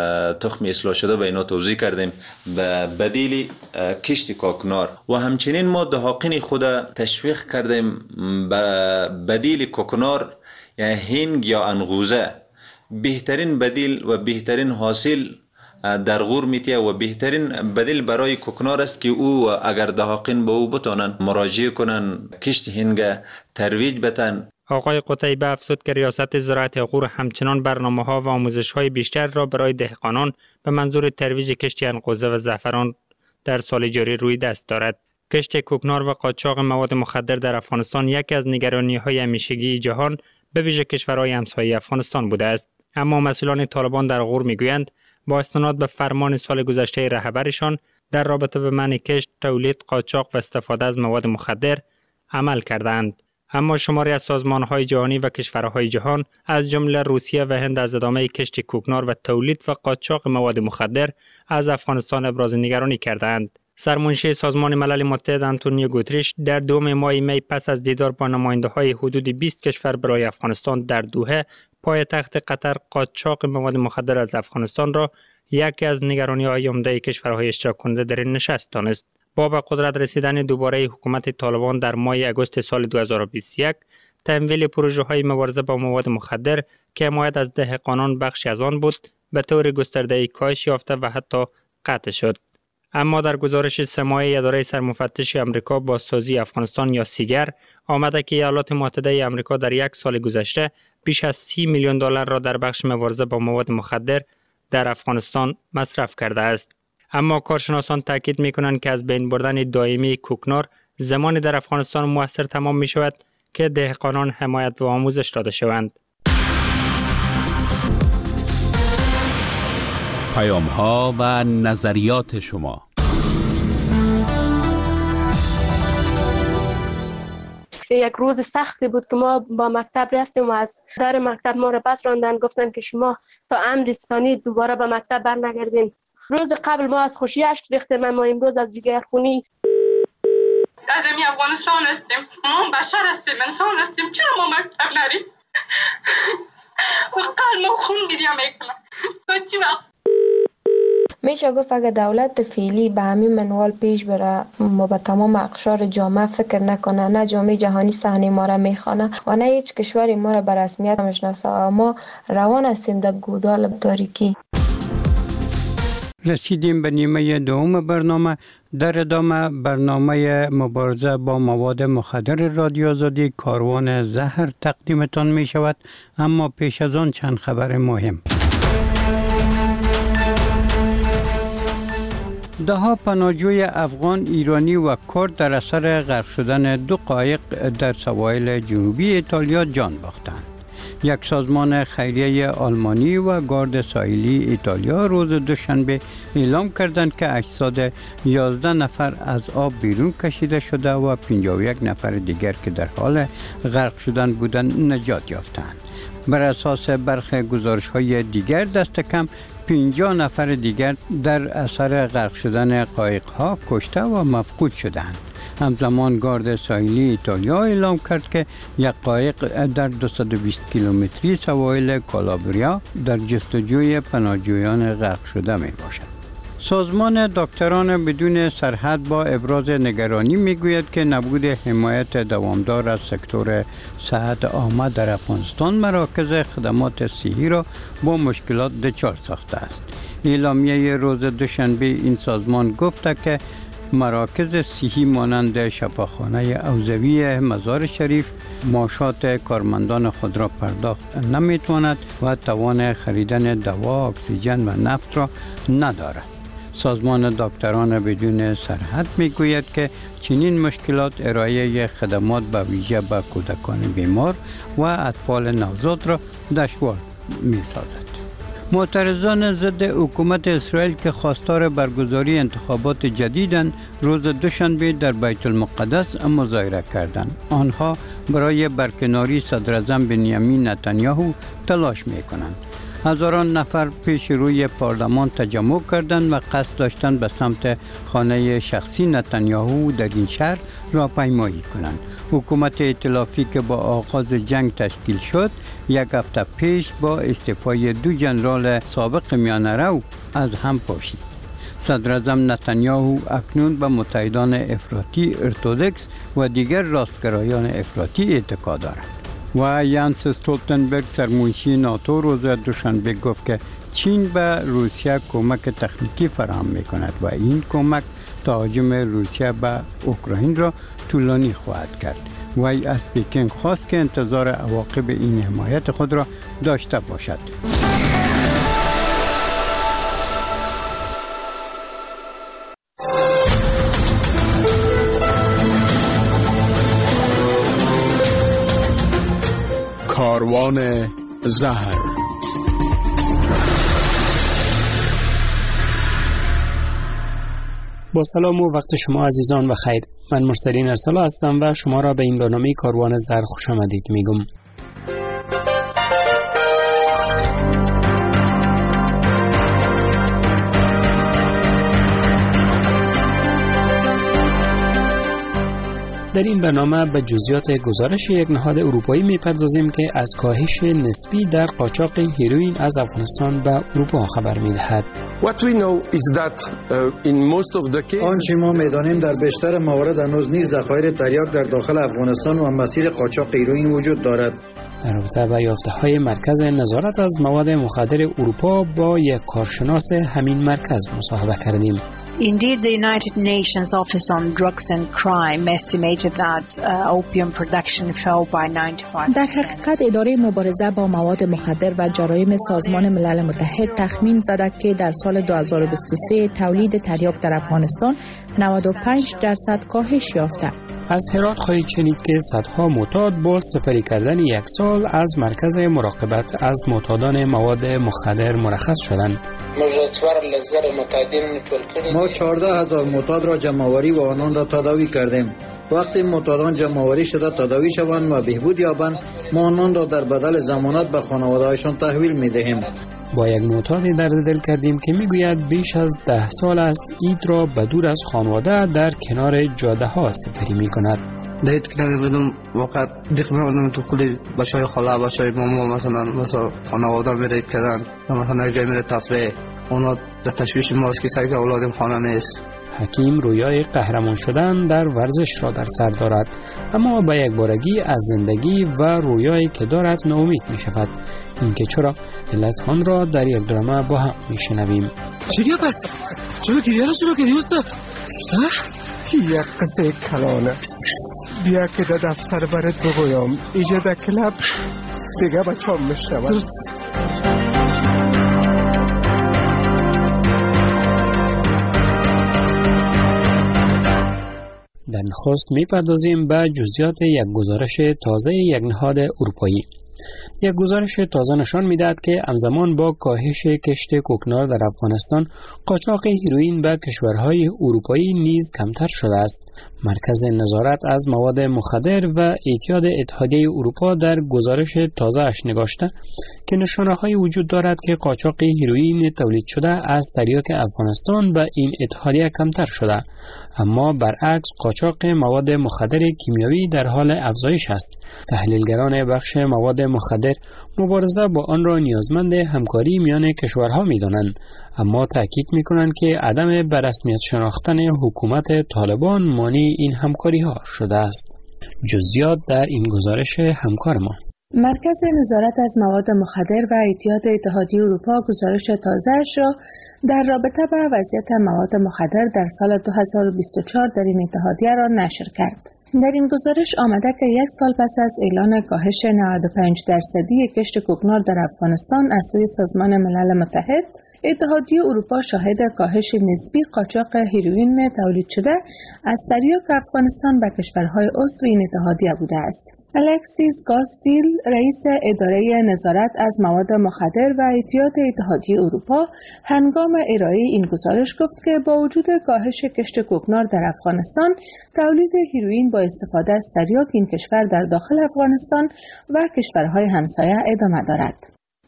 تخم اصلاح شده به اینا توزیع کردیم به بدیل کشت کوکنار و همچنین ما دهاقین خود تشویق کردیم به بدیل کوکنار یعنی هینگ یا انقوزه. بهترین بدیل و بهترین حاصل در غور میتیه و بهترین بدیل برای کوکنار است که او اگر دهاقین به او بتانن مراجعه کنن، کشت هنگ ترویج بتن. آقای قتیبه افزود که ریاست زراعت غور همچنان برنامه ها و آموزش های بیشتر را برای دهقانان به منظور ترویج کشت انقوزه و زعفران در سال جاری روی دست دارد. کشت کوکنار و قاچاق مواد مخدر در افغانستان یکی از نگرانی های همیشگی جهان به ویژه کشورهای همسایه افغانستان بوده است. اما مسئولان طالبان در غور میگویند با استناد به فرمان سال گذشته رهبرشان در رابطه به منع کشت، تولید، قاچاق و استفاده از مواد مخدر عمل کردند. اما شماری از سازمان‌های جهانی و کشورهای جهان از جمله روسیه و هند از ادامه کشت کوکنار و تولید و قاچاق مواد مخدر از افغانستان ابراز نگرانی کردند. سرمنشی سازمان ملل متحد آنتونیو گوتریش در دوم ماه می پس از دیدار با نماینده‌های حدود بیست کشور برای افغانستان در دوحه پایتخت قطر قاچاق مواد مخدر از افغانستان را یکی از نگرانی‌های عمده کشورهای اشتراک کننده در این نشست دانست. با به قدرت رسیدن دوباره حکومت طالبان در ماه اگست سال دو هزار و بیست و یک تمویل پروژه‌های مبارزه با مواد مخدر که حمایت از دهقانان بخشی از آن بود به طور گسترده کاهش یافته و حتی قطع شد. اما در گزارش سه ماهه اداره سرمفتش آمریکا با سازی افغانستان یا سیگر آمده که ایالات متحده آمریکا در یک سال گذشته بیش از سی میلیون دلار را در بخش مبارزه با مواد مخدر در افغانستان مصرف کرده است. اما کارشناسان تاکید می‌کنند که از بین بردن دائمی کوکنار زمانی در افغانستان موثر تمام می‌شود که دهقانان حمایت و آموزش داده شوند. پیام‌ها و نظریات شما. یک روز سختی بود که ما با مکتب رفتیم و از در مکتب ما را پس راندن، گفتن که شما تا امر رسانی دوباره به مکتب برنگردین. روز قبل ما از خوشی اشک ریختیم، اما امروز از جگرخونی. از امی افغانستان هستیم، ما بشر هستیم، انسان هستیم، چرا ما مکتب نریم؟ وقت ما خون گریه میکنم تا چی وقت؟ میشه گفت اگه دولت فعلی به همین منوال پیش بره ما به تمام اقشار جامعه فکر نکنه، نه جامعه جهانی صحنه ما را میخوانه و نه هیچ کشوری ما را به رسمیت میشناسه، ما روان هستیم در گودال تاریکی. رسیدیم به نیمه دوم برنامه. در ادامه برنامه مبارزه با مواد مخدر رادیو آزادی کاروان زهر تقدیمتان می شود، اما پیش از آن چند خبر مهم. ده ها پناهجوی افغان، ایرانی و کرد در اثر غرق شدن دو قایق در سواحل جنوبی ایتالیا جان باختند. یک سازمان خیریه آلمانی و گارد ساحلی ایتالیا روز دوشنبه اعلام کردند که اجساد یازده نفر از آب بیرون کشیده شده و پنجاه و یک نفر دیگر که در حال غرق شدن بودند نجات یافتند. بر اساس برخی گزارش‌های دیگر دست کم پنجاه نفر دیگر در اثر غرق شدن قایق‌ها کشته و مفقود شدند. همزمان گارد ساحلی ایتالیا اعلام کرد که یک قایق در دویست و بیست کیلومتری سواحل کالابریا در جستجوی پناهجویان غرق شده می باشد. سازمان دکتران بدون سرحد با ابراز نگرانی میگوید که نبود حمایت دوامدار از سکتور صحت عامه در افغانستان مراکز خدمات صحی را با مشکلات دچار ساخته است. اعلامیه روز دوشنبه این سازمان گفته که مراکز صحی مانند شفاخانه اوزوی مزار شریف معاشات کارمندان خود را پرداخت نمیتواند و توان خریدن دوا، اکسیژن و نفت را ندارد. سازمان دکتران بدون سرحد میگوید که چنین مشکلات ارائه خدمات به ویژه به کودکان بیمار و اطفال نوزاد را دشوار میسازد. معترضان ضد حکومت اسرائیل که خواستار برگزاری انتخابات جدیدند روز دوشنبه در بیت المقدس مظاهره کردند. آنها برای برکناری صدر اعظم بنیامین نتانیاهو تلاش میکنند. هزاران نفر پیش روی پارلمان تجمع کردند و قصد داشتند به سمت خانه شخصی نتانیاهو در این شهر راهپیمایی کنند. حکومت ائتلافی که با آغاز جنگ تشکیل شد یک هفته پیش با استعفای دو ژنرال سابق میانه از هم پاشید. صدر اعظم نتانیاهو اکنون به متحدان افراطی ارتودکس و دیگر راستگرایان افراطی اعتقاد دارد. و یانس استولتنبرگ سرمنشی ناتو روز دوشنبه گفت که چین به روسیه کمک تکنیکی فراهم میکند و این کمک تهاجم روسیه به اوکراین را طولانی خواهد کرد. وی از پکین خواست که انتظار عواقب این حمایت خود را داشته باشد. کاروان زهر. با سلام و وقت شما عزیزان و خیر. من مرسلین ارسلا هستم و شما را به این برنامه کاروان زهر خوش آمدید میگم. در این برنامه به جزئیات گزارش یک نهاد اروپایی میپردازیم که از کاهش نسبی در قاچاق هیروئین از افغانستان به اروپا خبر میدهد. آنچه ما میدانیم در بیشتر موارد هنوز نیز ذخایر تریاک در داخل افغانستان و مسیر قاچاق هیروئین وجود دارد. در رابطه با یافته‌های مرکز نظارت از مواد مخدر اروپا با یک کارشناس همین مرکز مصاحبه کردیم. Indeed, the United Nations Office on Drugs and Crime estimated that uh, opium production fell by ninety-five percent. در حقیقت اداره مبارزه با مواد مخدر و جرایم سازمان ملل متحد تخمین زده که در سال دو هزار و بیست و سه تولید تریاک در افغانستان نود و پنج درصد کاهش یافته. از هرات خواهید شنید که صدها معتاد با سپری کردن یک سال از مرکز مراقبت از معتادان مواد مخدر مرخص شدند. ما چهارده هزار معتاد را جمع‌آوری و آنان را تداوی کردیم. وقتی معتادان جمع‌آوری شده تداوی شوند و بهبود یابند، ما آنان را در بدل ضمانت به خانواده‌هایشان تحویل می‌دهیم. با یک معتادی درد دل کردیم که میگوید بیش از ده سال است عید را بدور از خانواده در کنار جاده ها سپری می کند. دید که نمیدونم واقعا دیگه میدونم تو کلی بچهای خاله بچهای ماما مثلا مثلا خانواده میره کردن مثلا یک جای میره تفریح اونا در تشویش ماست که سعی که اولادم خانه نیست. حکیم رویای قهرمان شدن در ورزش را در سر دارد، اما به یک بارگی از زندگی و رویایی که دارد ناامید می شود. اینکه چرا علت آن را در یک درامه با هم می شنویم. چیه پس؟ چرا گریه را شروع کردی استاد؟ یک قصه کلانه بیا که در دفتر برات بگویم ایجا در کلاب دیگه بچه هم میشنود. درست. در نخست می‌پردازیم به جزئیات یک گزارش تازه یک نهاد اروپایی. یک گزارش تازه نشان می‌دهد که همزمان با کاهش کشت کوکنار در افغانستان، قاچاق هیروئین به کشورهای اروپایی نیز کمتر شده است. مرکز نظارت از مواد مخدر و اعتیاد اتحادیه اروپا در گزارش تازه‌اش نگاشته که نشانه‌هایی وجود دارد که قاچاق هیروئین تولید شده از تریاک افغانستان و این اتحادیه کمتر شده، اما برعکس قاچاق مواد مخدر کیمیایی در حال افزایش است. تحلیلگران بخش مواد مخدر مبارزه با آن را نیازمند همکاری میان کشورها می‌دانند، اما تاکید می‌کنند که عدم به رسمیت شناختن حکومت طالبان مانع این همکاری‌ها شده است. جزئیات در این گزارش همکار ما. مرکز نظارت از مواد مخدر و اعتیاد اتحادیه اروپا گزارش تازه‌اش را در رابطه با وضعیت مواد مخدر در سال دو هزار و بیست و چهار در این اتحادیه را نشر کرد. در این گزارش آمده که یک سال پس از اعلان کاهش نود و پنج درصدی کشت کوکنار در افغانستان از سوی سازمان ملل متحد، اتحادیه اروپا شاهد کاهش نسبی قاچاق هیروئین تولید شده از تریاک افغانستان به کشورهای عضو این اتحادیه بوده است. الکسیس گاستیل، رئیس اداره نظارت از مواد مخدر و اعتیاد اتحادیه اروپا، هنگام ارائه این گزارش گفت که با وجود کاهش کشت کوکنار در افغانستان، تولید هیروئین با استفاده از تریاک این کشور در داخل افغانستان و کشورهای همسایه ادامه دارد.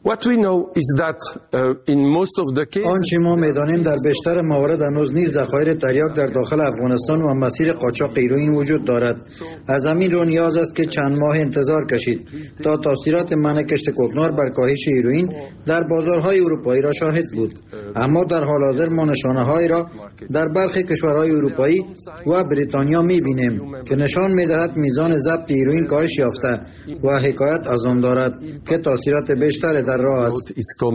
آنچه ما می‌دانیم در بیشتر موارد هنوز نیز ذخایر تریاک در داخل افغانستان و مسیر قاچاق هیروئین وجود دارد. از همین رو نیاز است که چند ماه انتظار کشید تا تاثیرات منع کشت کوکنار بر کاهش هیروئین در بازارهای اروپایی را شاهد بود. اما در حال حاضر ما نشانه‌هایی را در برخی کشورهای اروپایی و بریتانیا می‌بینیم که نشان می‌دهد میزان ضبط هیروئین کاهش یافته و حکایت از آن دارد که تاثیرات بیشتر در راه است.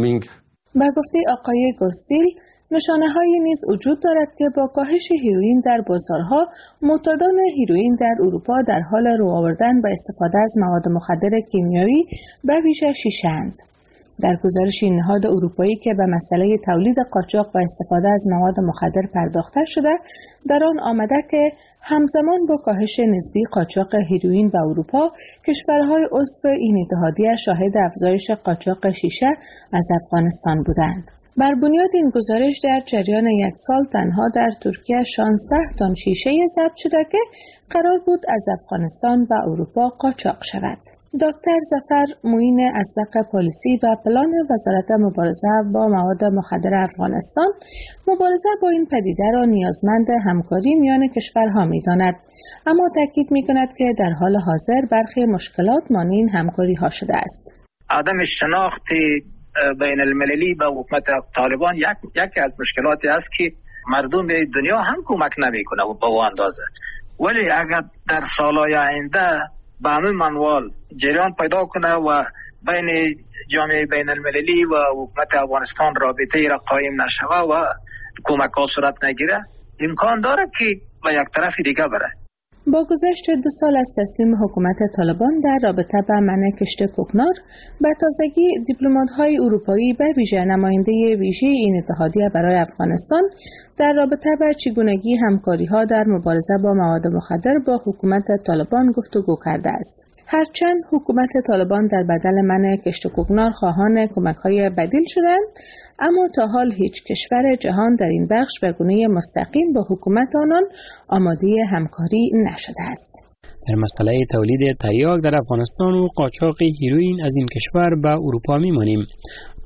با گفته آقای گوستیل، نشانه‌هایی نیز وجود دارد که با کاهش هیروئین در بازارها، معتادان هیروئین در اروپا در حال رو آوردن به استفاده از مواد مخدر کیمیایی به ویژه شیشه اند. در گزارش این نهاد اروپایی که به مسئله تولید قاچاق و استفاده از مواد مخدر پرداخته شده، در آن آمده که همزمان با کاهش نسبی قاچاق هیروئین به اروپا، کشورهای عضو این اتحادیه شاهد افزایش قاچاق شیشه از افغانستان بودند. بر بنیاد این گزارش در جریان یک سال تنها در ترکیه شانزده تن شیشه ضبط شده که قرار بود از افغانستان به اروپا قاچاق شود. دکتر ظفر معین اسبق پلیسی و پلان وزارت مبارزه با مواد مخدر افغانستان، مبارزه با این پدیده را نیازمند همکاری میان کشورها می‌داند، اما تاکید می‌کند که در حال حاضر برخی مشکلات مانع این همکاری ها شده است. عدم شناخت بین المللی با حکومت طالبان یک یکی از مشکلاتی است که مردم دنیا هم کمک نمی‌کنه و به اون اندازه. ولی اگر در سالهای آینده به همین منوال جریان پیدا کنه و بین جامعه بین المللی و حکومت افغانستان رابطه را قایم نشوه و کمک ها صورت نگیره، امکان داره که به یک طرف دیگه بره. با گذشت دو سال از تسلیم حکومت طالبان در رابطه با منع کشت کوکنار، به تازگی دیپلمات‌های اروپایی به ویژه نماینده ویژه این اتحادیه برای افغانستان در رابطه با چگونگی همکاری‌ها در مبارزه با مواد مخدر با حکومت طالبان گفتگو کرده است. هرچند حکومت طالبان در بدل منع کشت کوکنار خواهان کمک‌های بدیل شدند، اما تا حال هیچ کشور جهان در این بخش به گونه مستقیم با حکومت آنان آماده همکاری نشده است. در مسئله تولید تریاک در افغانستان و قاچاق هیروئین از این کشور به اروپا می‌مانیم.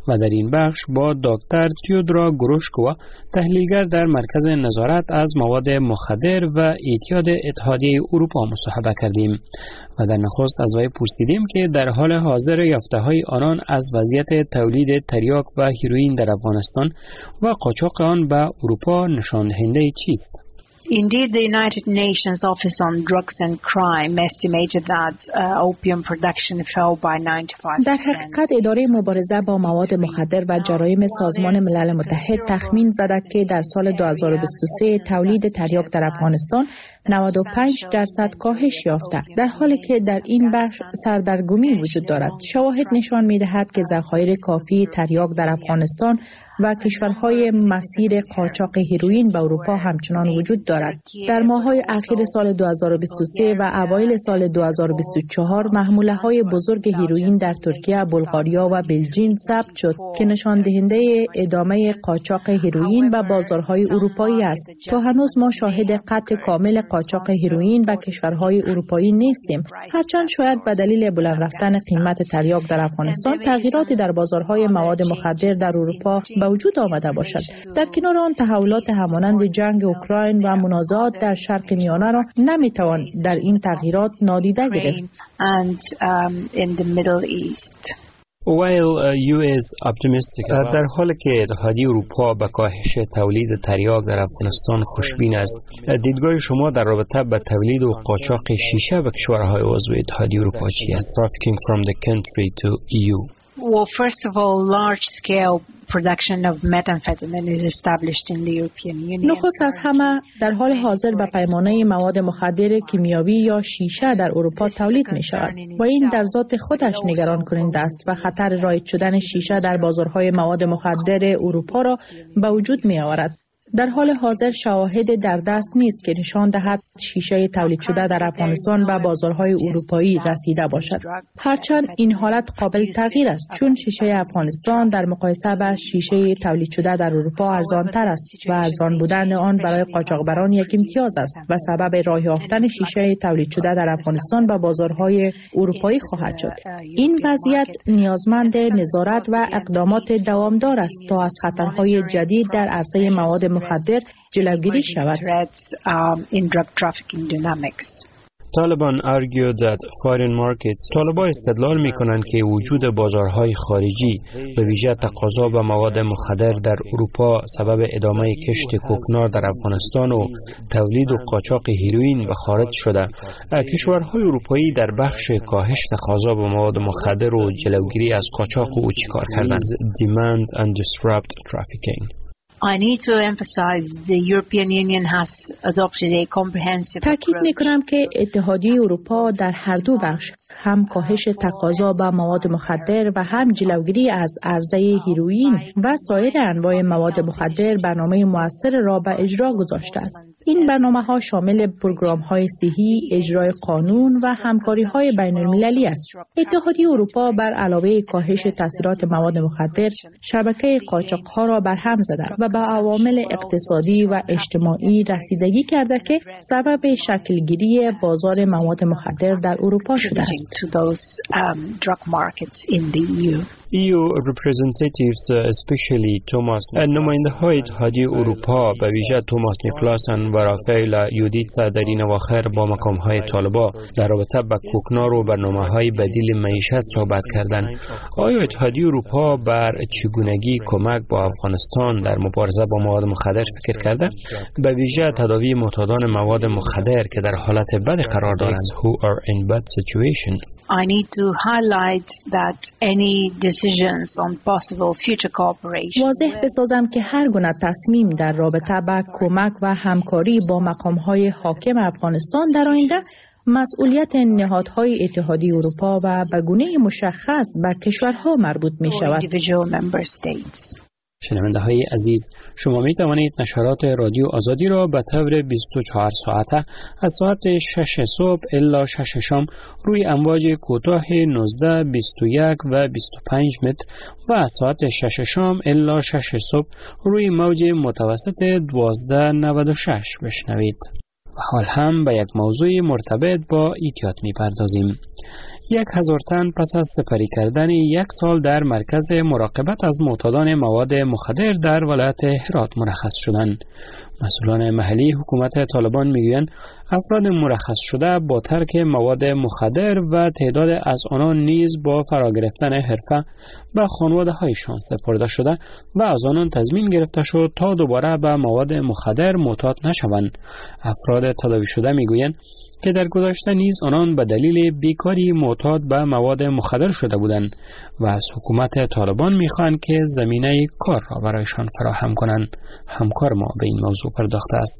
و در این بخش با دکتر تیودرا گروشکووا تحلیلگر در مرکز نظارت از مواد مخدر و اعتیاد اتحادیه اروپا مصاحبه کردیم و در نخست از وی پرسیدیم که در حال حاضر یافته‌های آنان از وضعیت تولید تریاک و هیروئین در افغانستان و قاچاق آن به اروپا نشان دهنده چیست؟ Indeed, the United Nations Office on Drugs and Crime estimated that uh, opium production fell by ninety-five percent. در حقیقت اداره مبارزه با مواد مخدر و جرایم سازمان ملل متحد تخمین زده که در سال دو هزار و بیست و سه تولید تریاک در افغانستان نود و پنج درصد کاهش یافته، در حالی که در این بخش سردرگمی وجود دارد. شواهد نشان می‌دهد که ذخایر کافی تریاک در افغانستان و کشورهای مسیر قاچاق هیروئین به اروپا همچنان وجود دارد. در ماه‌های اخیر سال دو هزار و بیست و سه و اوایل سال دو هزار و بیست و چهار محموله‌های بزرگ هیروئین در ترکیه، بلغاریا و بلژیم ثبت شد که نشان دهنده ادامه قاچاق هیروئین به بازارهای اروپایی است. تا هنوز ما شاهد قطع کامل قاچاق هیروئین به کشورهای اروپایی نیستیم، هرچند شاید به دلیل بلند رفتن قیمت تریاک در افغانستان تغییراتی در بازارهای مواد مخدر در اروپا به وجود آمده باشد. در کنار آن تحولات همانند جنگ اوکراین و منازعات در شرق میانه را نمیتوان در این تغییرات نادیده گرفت. And um, in the Middle East. While uh, U S optimistic uh, در حالی که اتحادیه اروپا به کاهش تولید تریاک در افغانستان خوشبین است، دیدگاه شما در رابطه با تولید و قاچاق شیشه به کشورهای عضو اتحادیه اروپا چی است؟ Trafficking from the country to E U. Well, first of all, large-scale production of methamphetamine is established in the European Union. نخست از همه در حال حاضر به پیمانه مواد مخدر کیمیاوی یا شیشه در اروپا تولید می شود و این در ذات خودش نگران کننده است و خطر رایج شدن شیشه در بازارهای مواد مخدر اروپا را به وجود می آورد. در حال حاضر شواهد در دست نیست که نشان دهد شیشه تولید شده در افغانستان به بازارهای اروپایی رسیده باشد. هرچند این حالت قابل تغییر است، چون شیشه افغانستان در مقایسه با شیشه تولید شده در اروپا ارزان‌تر است و ارزان بودن آن برای قاچاقبران یک امتیاز است و سبب راه یافتن شیشه تولید شده در افغانستان به بازارهای اروپایی خواهد شد. این وضعیت نیازمند نظارت و اقدامات دوامدار است تا از خطرهای جدید در عرصه مواد مخدر جلوگیری شود. طالبان argued that foreign markets طالبان استدلال می کنند که وجود بازارهای خارجی به ویژه تقاضا به مواد مخدر در اروپا سبب ادامه کشت کوکنار در افغانستان و تولید و قاچاق هیروئین به خارج شده. کشورهای اروپایی در بخش کاهش تقاضا به مواد مخدر و جلوگیری از قاچاق او چیکار کردند؟ Demand and disrupt trafficking. I need to emphasize the European Union has adopted a comprehensive تاکید می‌کنم که اتحادیه اروپا در هر دو بخش، هم کاهش تقاضا به مواد مخدر و هم جلوگیری از عرضه هیروئین و سایر انواع مواد مخدر، برنامه مؤثر را به اجرا گذاشته است. این برنامه‌ها شامل پروگرام‌های صحی، اجرای قانون و همکاری‌های بین‌المللی است. اتحادیه اروپا بر علاوه کاهش تاثیرات مواد مخدر، شبکه قاچاق‌ها را برهم زده و به عوامل اقتصادی و اجتماعی رسیدگی کرده که سبب شکلگیری بازار مواد مخدر در اروپا شده است. E U representatives, especially Thomas, نماینده های اتحادیه اروپا به ویژه توماس نیکلاسن و رافائل یودیتسا در این اواخر با مقام های طالبان در رابطه با کوکنار و برنامه های بدیل معیشت صحبت کردند. آیا اتحادیه اروپا بر چگونگی کمک با افغانستان در مبارزه با مواد مخدر فکر کرده؟ به ویژه تداوی معتادان مواد مخدر که در حالت بد قرار دارند. Who are in bad situation. I need to highlight that any decisions on possible future cooperation. واضح بسازم که هر گونه تصمیم در رابطه با کمک و همکاری با مقام‌های حاکم افغانستان در آینده مسئولیت نهادهای اتحادیه اروپا و به گونه مشخص به کشورها مربوط می شود. شنونده های عزیز، شما می توانید نشرات رادیو آزادی را به طور بیست و چهار ساعته از ساعت شش صبح الی شش شام روی امواج کوتاه نوزده، بیست و یک و بیست و پنج متر و از ساعت شش شام الی شش صبح روی موج متوسط دوازده نود و شش بشنوید. و حال هم به یک موضوع مرتبط با ایتیاد می پردازیم. یک هزار تن پس از سپری کردن یک سال در مرکز مراقبت از معتادان مواد مخدر در ولایت هرات مرخص شدند. مسئولان محلی حکومت طالبان میگویند افراد مرخص شده با ترک مواد مخدر و تعداد از آنان نیز با فرا گرفتن حرفه به خانواده هایشان سپرده شده و از آنان تضمین گرفته شد تا دوباره به مواد مخدر معتاد نشوند. افراد تداوی شده میگویند که در گذشته نیز آنان به دلیل بیکاری معتاد به مواد مخدر شده بودند و از حکومت طالبان میخواهند که زمینه کار را برایشان فراهم کنند. همکار ما به این موضوع پرداخته است.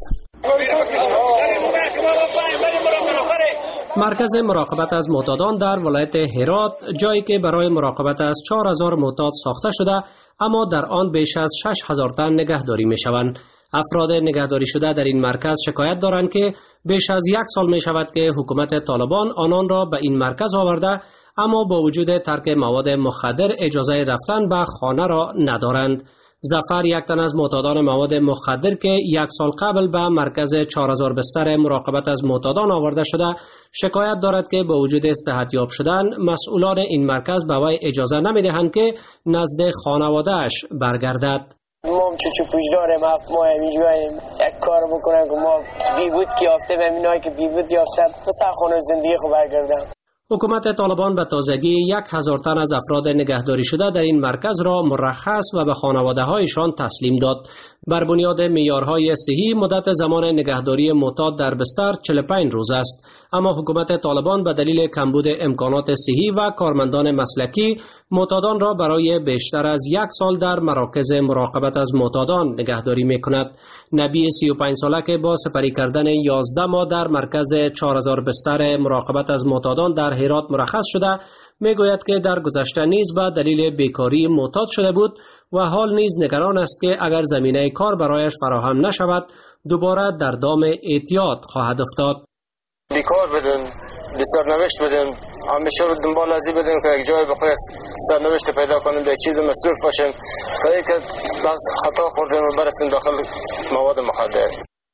مرکز مراقبت از معتادان در ولایت هرات جایی که برای مراقبت از چهار هزار معتاد ساخته شده اما در آن بیش از شش هزار تن نگهداری می شوند. افراد نگهداری شده در این مرکز شکایت دارند که بیش از یک سال می شود که حکومت طالبان آنان را به این مرکز آورده اما با وجود ترک مواد مخدر اجازه رفتن به خانه را ندارند. ظفر یک تن از معتادان مواد مخدر که یک سال قبل به مرکز چهار هزار بستر مراقبت از معتادان آورده شده شکایت دارد که با وجود صحتیاب شدن مسئولان این مرکز به وی اجازه نمیدهند که نزد خانواده‌اش برگردد. ما چه چه پوچ داریم هفت ماه میجویم یک کار بکنن که ما بی بود که یافته و اینایی که بی بود یافته مثلا خانه زندگی خو برگردم. حکومت طالبان به تازگی یک هزار تن از افراد نگهداری شده در این مرکز را مرخص و به خانواده هایشان تسلیم داد. بر بنیاد معیارهای صحی مدت زمان نگهداری معتاد در بستر چهل و پنج روز است، اما حکومت طالبان به دلیل کمبود امکانات صحی و کارمندان مسلکی معتادان را برای بیشتر از یک سال در مراکز مراقبت از معتادان نگهداری می کند. نبی سی و پنج ساله که با سپری کردن یازده ماه در مرکز چهار هزار بستر مراقبت از معتادان در هرات مرخص شده میگوید که در گذشته نیز به دلیل بیکاری معتاد شده بود و حال نیز نگران است که اگر زمینه کار برایش فراهم نشود دوباره در دام اعتیاد خواهد افتاد. بیکار بدیم، به سرنوشت بدیم، همیشه دنبال ازی بدیم که یک جای بخواه سرنوشت پیدا کنیم، در چیز مصروف باشیم که باز خطا خوردیم و برفتیم داخل مواد مخدر.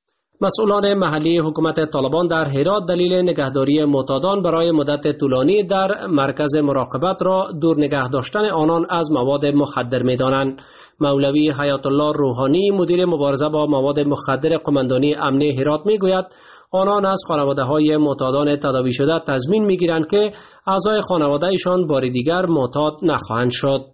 مسئولان محلی حکومت طالبان در هرات دلیل نگهداری معتادان برای مدت طولانی در مرکز مراقبت را دور نگه داشتن آنان از مواد مخدر می‌دانند. مولوی حیات الله روحانی مدیر مبارزه با مواد مخدر قماندانی امنی هرات میگوید آنان از خانواده‌های معتادان تداوی شده تضمین می‌گیرند که اعضای خانواده‌شان بار دیگر معتاد نخواهند شد.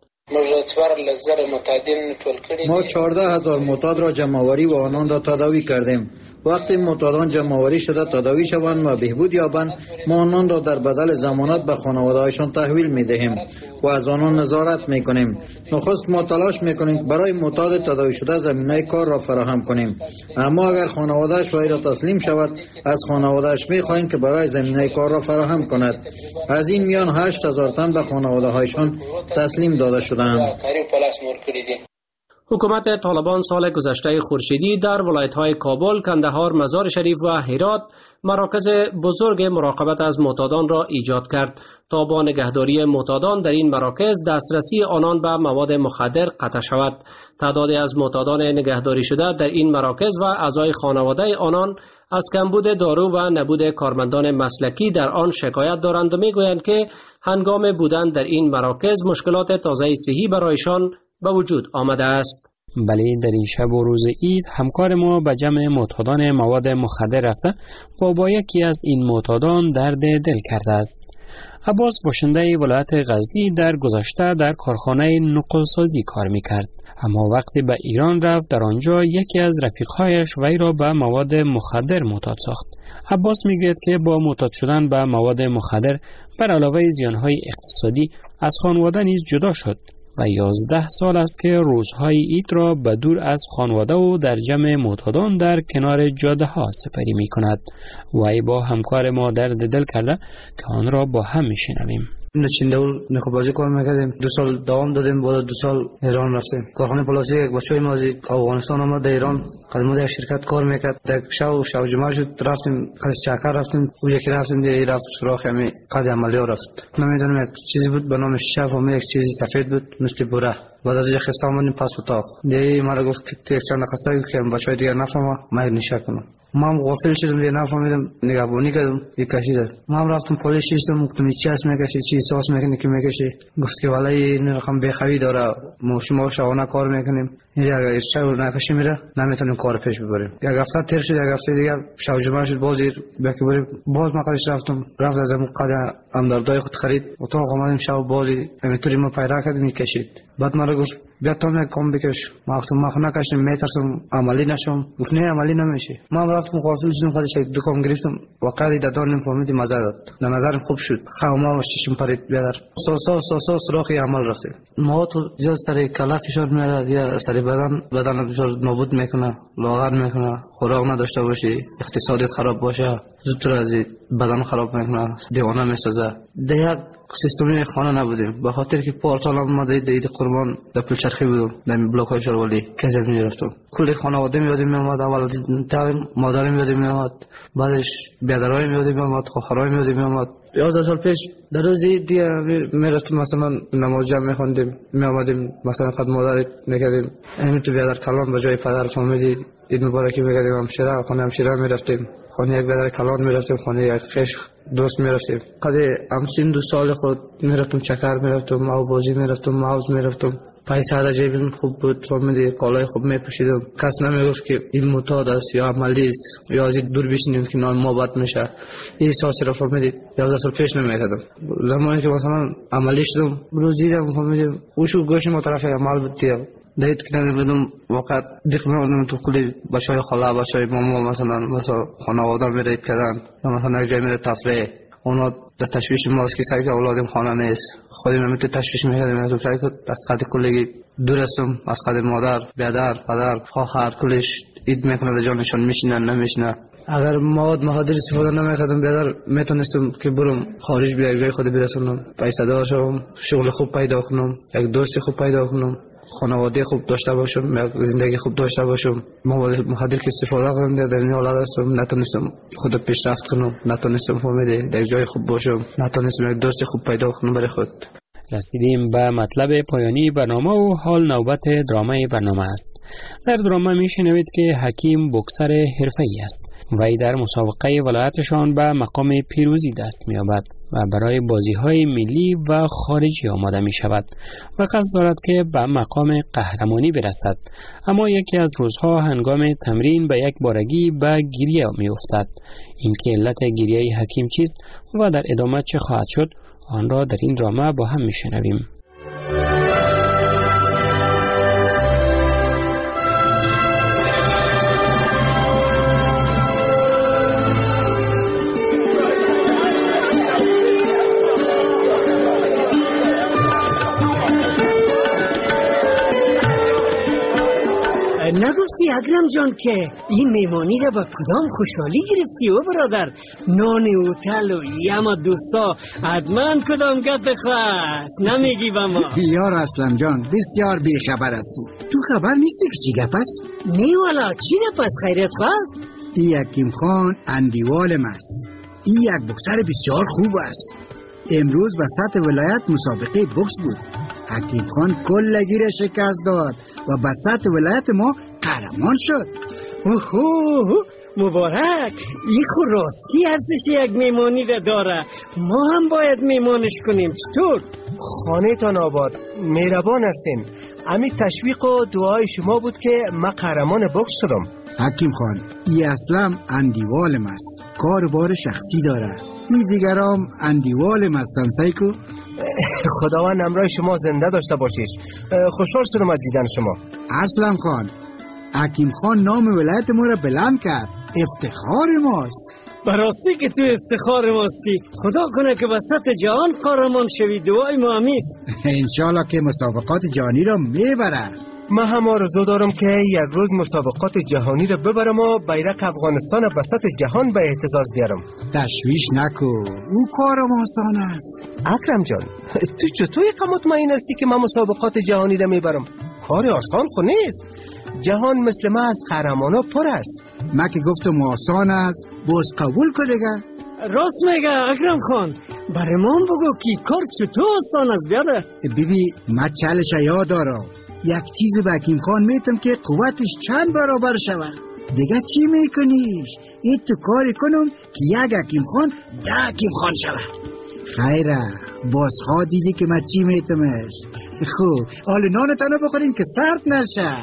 ما چهارده هزار معتاد را جمع‌آوری و آنان را تداوی کردیم. وقتی معتادان جمع‌آوری شده تداوی شوند و بهبود یابند ما آنان را در بدل ضمانت به خانواده‌هایشان تحویل می‌دهیم و از آنان نظارت می‌کنیم. نخست ما تلاش می‌کنیم برای معتاد تداوی شده زمینه کار را فراهم کنیم، اما اگر خانواده‌اش وی را تسلیم شود از خانواده‌اش می‌خواهیم که برای زمینه کار را فراهم کند. از این میان هشت هزار تن به خانواده‌هایشان تسلیم داده شدند. حکومت طالبان سال گذشته خورشیدی در ولایت‌های کابل، کندهار، مزار شریف و هرات مراکز بزرگ مراقبت از معتادان را ایجاد کرد تا با نگهداری معتادان در این مراکز دسترسی آنان به مواد مخدر قطع شود. تعدادی از معتادان نگهداری شده در این مراکز و اعضای خانواده آنان از کمبود دارو و نبود کارمندان مسلکی در آن شکایت دارند و میگویند که هنگام بودن در این مراکز مشکلات تازه صحی برایشان به وجود آمده است. بله، در این شب و روز عید همکار ما به جمع معتادان مواد مخدر رفته و با یکی از این معتادان درد دل کرده است. عباس باشنده ولایت غزنی در گذشته در کارخانه نقلسازی کار میکرد، اما وقتی به ایران رفت در آنجا یکی از رفیقهایش وی را به مواد مخدر معتاد ساخت. عباس میگوید که با معتاد شدن به مواد مخدر بر علاوه زیانهای اقتصادی از خانواده نیز جدا شد و یازده سال است که روزهای عید را به دور از خانواده و در جمع معتادان در کنار جاده ها سپری می کند. وی با همکار ما درد دل کرده که آن را با هم می شنویم. نچیندول نخبازی کار میکردیم، دو سال دوام دادیم، بعد دو سال ایران رفتیم. کارخانه پلاستیک یک بچه‌ی ما از افغانستان آمد در ایران، خدمات یک شرکت کار میکرد. در شب شب جمعه شد رفتیم قصد چکر رفتیم، او یکی رفتیم دیگه رفت سراغ همین قضیه عملیات رفت. نمیدونم یک چیزی بود به نام شف و یک چیزی سفید بود مثل بوره. بعد از خستم من پاس اتاق دیگه مرا گفت که چند قصه که بچه‌ی دیگه نفهمه من نشه کنم. من غافل شدم دیگه نفهمیدم نگهبانی کردم یک کشیده من رفتم پلیس شدم گفتم چی هست میکشی چی احساس میکنی که میکشی گفت که والا این رقم بخوی داره ما شما شبانه کار میکنیم اینجا اگر شب نکشی میره نمیتونیم کار پیش ببریم یک هفته تیر شد یک هفته دیگه شب جمعه شد باز باقی بریم باز مقالش رفتم رفت از اون قد اندردای خود خرید اتاق آمدیم شب بازی همینطوری ما پیدا کردیم میکشید بعد مرا گفت بیا تو یک کام بکش ما گفتم ما خو نکشم میترسم عملی نشم گفت نه عملی نمیشه من رفتم غافل شدم خودش یک دو کام گرفتم واقعا دادان نفهمیدم مزه داد به نظرم خوب شد خواما و چشم پرید بیادر سو سو سو سو سراخ عمل رفتیم ما تو زیاد سر کلا فشار میاره یا سر بدن بدن فشار نابود میکنه لاغر میکنه خوراک نداشته باشی اقتصادت خراب باشه زودتر از بدن خراب میکنه دیوانه میسازه دیگه سیستمی خانه نبودیم به خاطر که پارسال ما دید دید قربان در پلچرخی بودم در بلوک های شاروالی کسی میرفتم کلی خانواده میاد میامد اول مادر میاد میامد بعدش بیادرای میاد میامد خواهرای میاد میامد یازده سال پیش در روزی دیگه میرفتم مثلا نماز جمع میخوندیم میامدیم مثلا خد مادر میکردیم همین تو بیادر کلان به جای پدر فهمیدی عید مبارکی بگردیم همشیره خانه همشیره میرفتیم خانه یک بیادر کلان میرفتیم خانه یک خیش دوست میرفتیم قدی همچین دو سال خود میرفتم چکر میرفتم ماو بازی میرفتم ماوز میرفتم پیسه در جیبم خوب بود فهمیدی کالای خوب میپوشیدم کس نمیگفت که این معتاد است یا عملی است یا از دور بشینیم که نان ما بد میشه این احساس را فهمیدی یازده سال پیش نمیکردم زمانی که مثلا عملی شدم روزی دیدم فهمیدم اوشو گوش ما طرف عمل بود دیگه دید که نمیدونم وقت دیگه میدونم تو کلی بچهای خاله بچهای ماما مثلا مثلا خانواده میرید کردن یا مثلا یک جای میره تفریح اونا در تشویش ماست که سعی که اولادم خانه نیست خودم نمیتونم تشویش میکردم از سعی که از قد کلگی دور هستم از قد مادر بیادر پدر خواهر کلش اید میکنه در جانشان میشینن نمیشینه اگر مواد مهادر استفاده نمیکردم بیادر میتونستم که برم خارج بیام جای خود برسونم پیسه دار شوم شغل خوب پیدا کنم یک دوست خوب پیدا کنم خانواده خوب داشته باشم یک زندگی خوب داشته باشم مواد مخدر که استفاده کنم در این حالت هستم نتونستم خود پیشرفت کنم نتونستم فهمیدی در جای خوب باشم نتونستم یک دوست خوب پیدا کنم برای خود رسیدیم به مطلب پایانی برنامه و حال نوبت درامه برنامه است. در درامه میشنوید که حکیم بوکسر حرفه‌ای است. وی در مسابقه ولایتشان به مقام پیروزی دست می‌یابد و برای بازی‌های ملی و خارجی آماده می‌شود و قصد دارد که به مقام قهرمانی برسد. اما یکی از روزها هنگام تمرین به یک بارگی به گریه می‌افتد. این که علت گریه حکیم چیست و در ادامه چه خواهد شد آن را در این درامه با هم میشنویم. نگفتی اکرم جان که این میمانی را با کدام خوشحالی گرفتی و برادر؟ نان اوتل و یما دوستا حتما کدام گپ بخواست نمیگی با ما؟ یار اسلم جان بسیار بیخبر هستی. تو خبر نیستی که چی گپ است؟ نه والا چی گپ است خیرت خواست؟ این حکیم خان اندیوالم است. این یک بوکسر بسیار خوب است. امروز به سطح ولایت مسابقه بوکس بود. حکیم خان کلگی را شکست داد و به سطح ولایت ما قهرمان شد. اوهو مبارک. این خو راستی ارزش یک میمانی را داره. ما هم باید میمانش کنیم. چطور؟ خانه تان آباد مهربان هستین. امی تشویق و دعای شما بود که ما قهرمان بوکس شدم. حکیم خان این اصلا اندیوالم است. کار بار شخصی داره. این دیگرام اندیوالم هستن سایکو. خداوند همراه شما زنده داشته باشیش. خوشحال شدم از دیدن شما. اسلم خان حکیم خان نام ولایت ما را بلند کرد. افتخار ماست. براستی که تو افتخار ماستی. خدا کنه که به سطح جهان قهرمان شوی. دعای ما همیست. انشالله که مسابقات جهانی را میبره. من هم آرزو دارم که یک روز مسابقات جهانی را ببرم و بیرق افغانستان به سطح جهان به اهتزاز بیارم. تشویش نکو او کارم آسان است. اکرم جان تو چطور یک مطمئن هستی که من مسابقات جهانی را میبرم؟ کار آسان خو نیست. جهان مثل ما از قهرمانا پر است. من که گفتم آسان است باز قبول کن دیگه. راست میگه اکرم خان. برای من بگو که کار چطور آسان است بیاده. بیبی من چالش یاد دارم. یک چیز به حکیم خان میتم که قوتش چند برابر شود. دیگه چی میکنیش؟ این تو کاری کنم که یک حکیم خان ده حکیم خان شود. خیره بازخواه دیدی که من چی میتمش. خوب حال نان تنو بخورین که سرد نشه.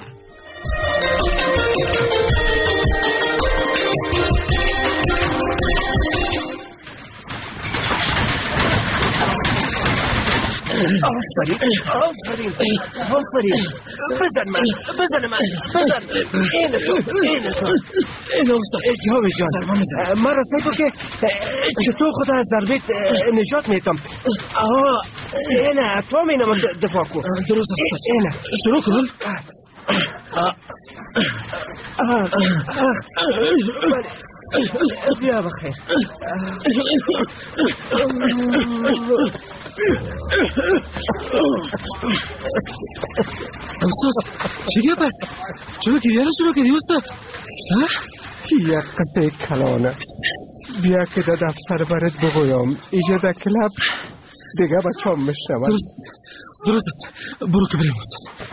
آفرین آفرین آفرین بزن من بزن من بزن این این این استاد جاوید جان من رسایی بود که چطور خود از ضربت نجات میتم. آها اینه تو مینم دفاع کن. درست است اینه شروع کن. بیا بخیر. استاد چیه پس؟ چرا گریه رو شروع کردی استاد؟ یک قصه کلانه بیا که در دفتر برات بگویم ایجا در کلاب دیگه بچه هم مشنون. درست درست است برو که بریم استاد.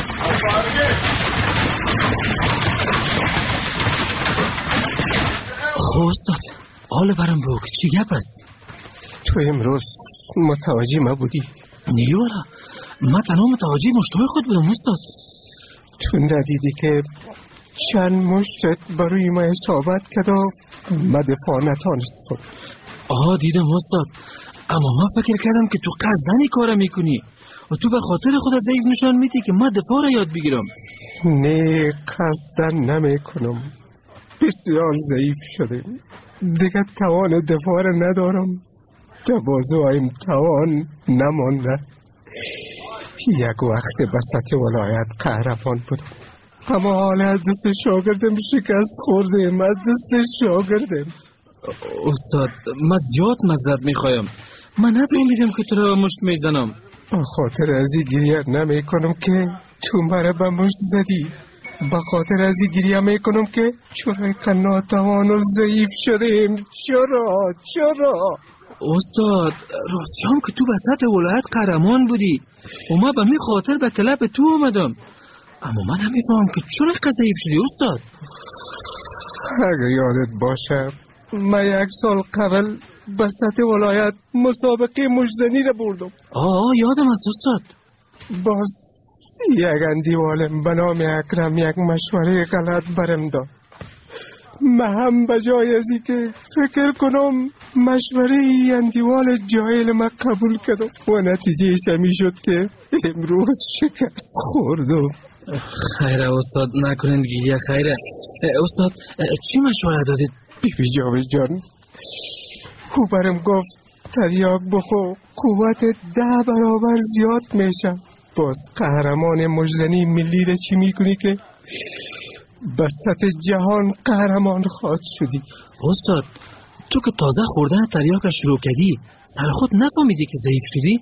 خب استاد حال برم بگو که چی گپ است؟ تو امروز متوجه ما بودی؟ نه والا من تنها متوجه مشتوی خود بودم استاد. تو ندیدی که چند مشتت بروی ما اصابت کرد و من دفاع نتانستم. آها دیدم استاد، اما من فکر کردم که تو قصدن کار میکنی و تو به خاطر خود ضعیف نشان میدی که من دفاع را یاد بگیرم. نه قصدن نمیکنم، بسیار ضعیف شده دیگه توان دفاع را ندارم. در بازوهایم توان نمانده. یک وقت به سطح ولایت قهرمان بودم، اما حال از دست شاگردم شکست خوردم. از دست شاگردم. استاد من زیاد معذرت میخوایم، من نفهمیدم که تو را مشت میزنم. به خاطر از این گریه نمی کنم که تو مرا به مشت زدی. به خاطر از این گریه می کنم که چرا ناتوان و ضعیف شدیم. چرا چرا استاد راستی هم که تو به سطح ولایت قهرمان بودی و من به می خاطر به کلب تو اومدم، اما من نمیفهم که چرا اینقدر ضعیف شدی استاد. اگه یادت باشه من یک سال قبل به سطح ولایت مسابقه مشتزنی را بردم. آه یادم است استاد. باز یک اندیوالم به نام اکرم یک مشوره غلط برم داد. من هم به جای ازی که فکر کنم مشوره ای اندیوال جاهل من قبول کردم و نتیجه شمی شد که امروز شکست خوردم. خیره استاد نکنند گیریه. خیره استاد چی مشوره دادید؟ بیبی جاوید جان او برم گفت تریاک بخو قوت ده برابر زیاد میشم. باز قهرمان مجزنی ملی را چی میکنی که به سطح جهان قهرمان خواهد شدی؟ استاد تو که تازه خوردن تریاک را شروع کردی سر خود نفهمیدی که ضعیف شدی؟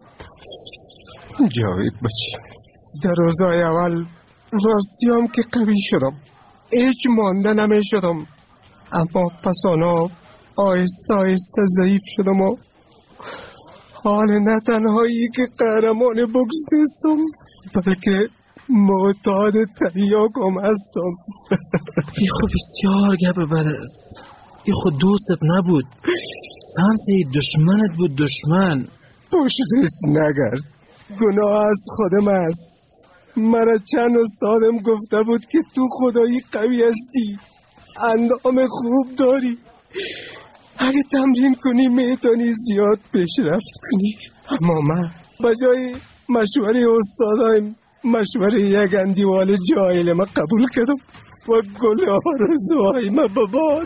جاوید بچی در روزای اول راستی هم که قوی شدم، هیچ مانده نمی شدم، اما پس آنها آهسته آهسته ضعیف شدم و حال نه تنهایی که قهرمان بوکس نیستم بلکه معتاد تریاک هم هستم. این خود بسیار گپ بد است. این خود دوستت نبود، سمسی دشمنت بود. دشمن پشتش نگرد، گناه از خودم است. مرا چند استادم گفته بود که تو خدایی قوی هستی، اندام خوب داری، اگه تمرین کنی میتونی زیاد پیشرفت کنی. اما من به جای مشوره استادایم مشوره یک اندیوال جاهل ما قبول کردم و گل آرزوهای ما بباد.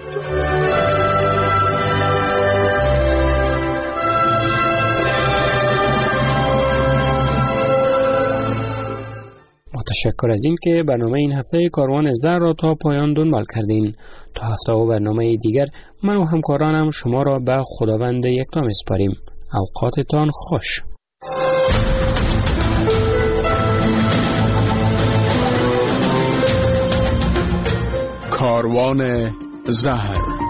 تشکر از این که برنامه این هفته کاروان زر را تا پایان دنبال کردین. تا هفته و برنامه دیگر من و همکارانم شما را به خداوند یکتا میسپاریم. اوقاتتان خوش. کاروان زر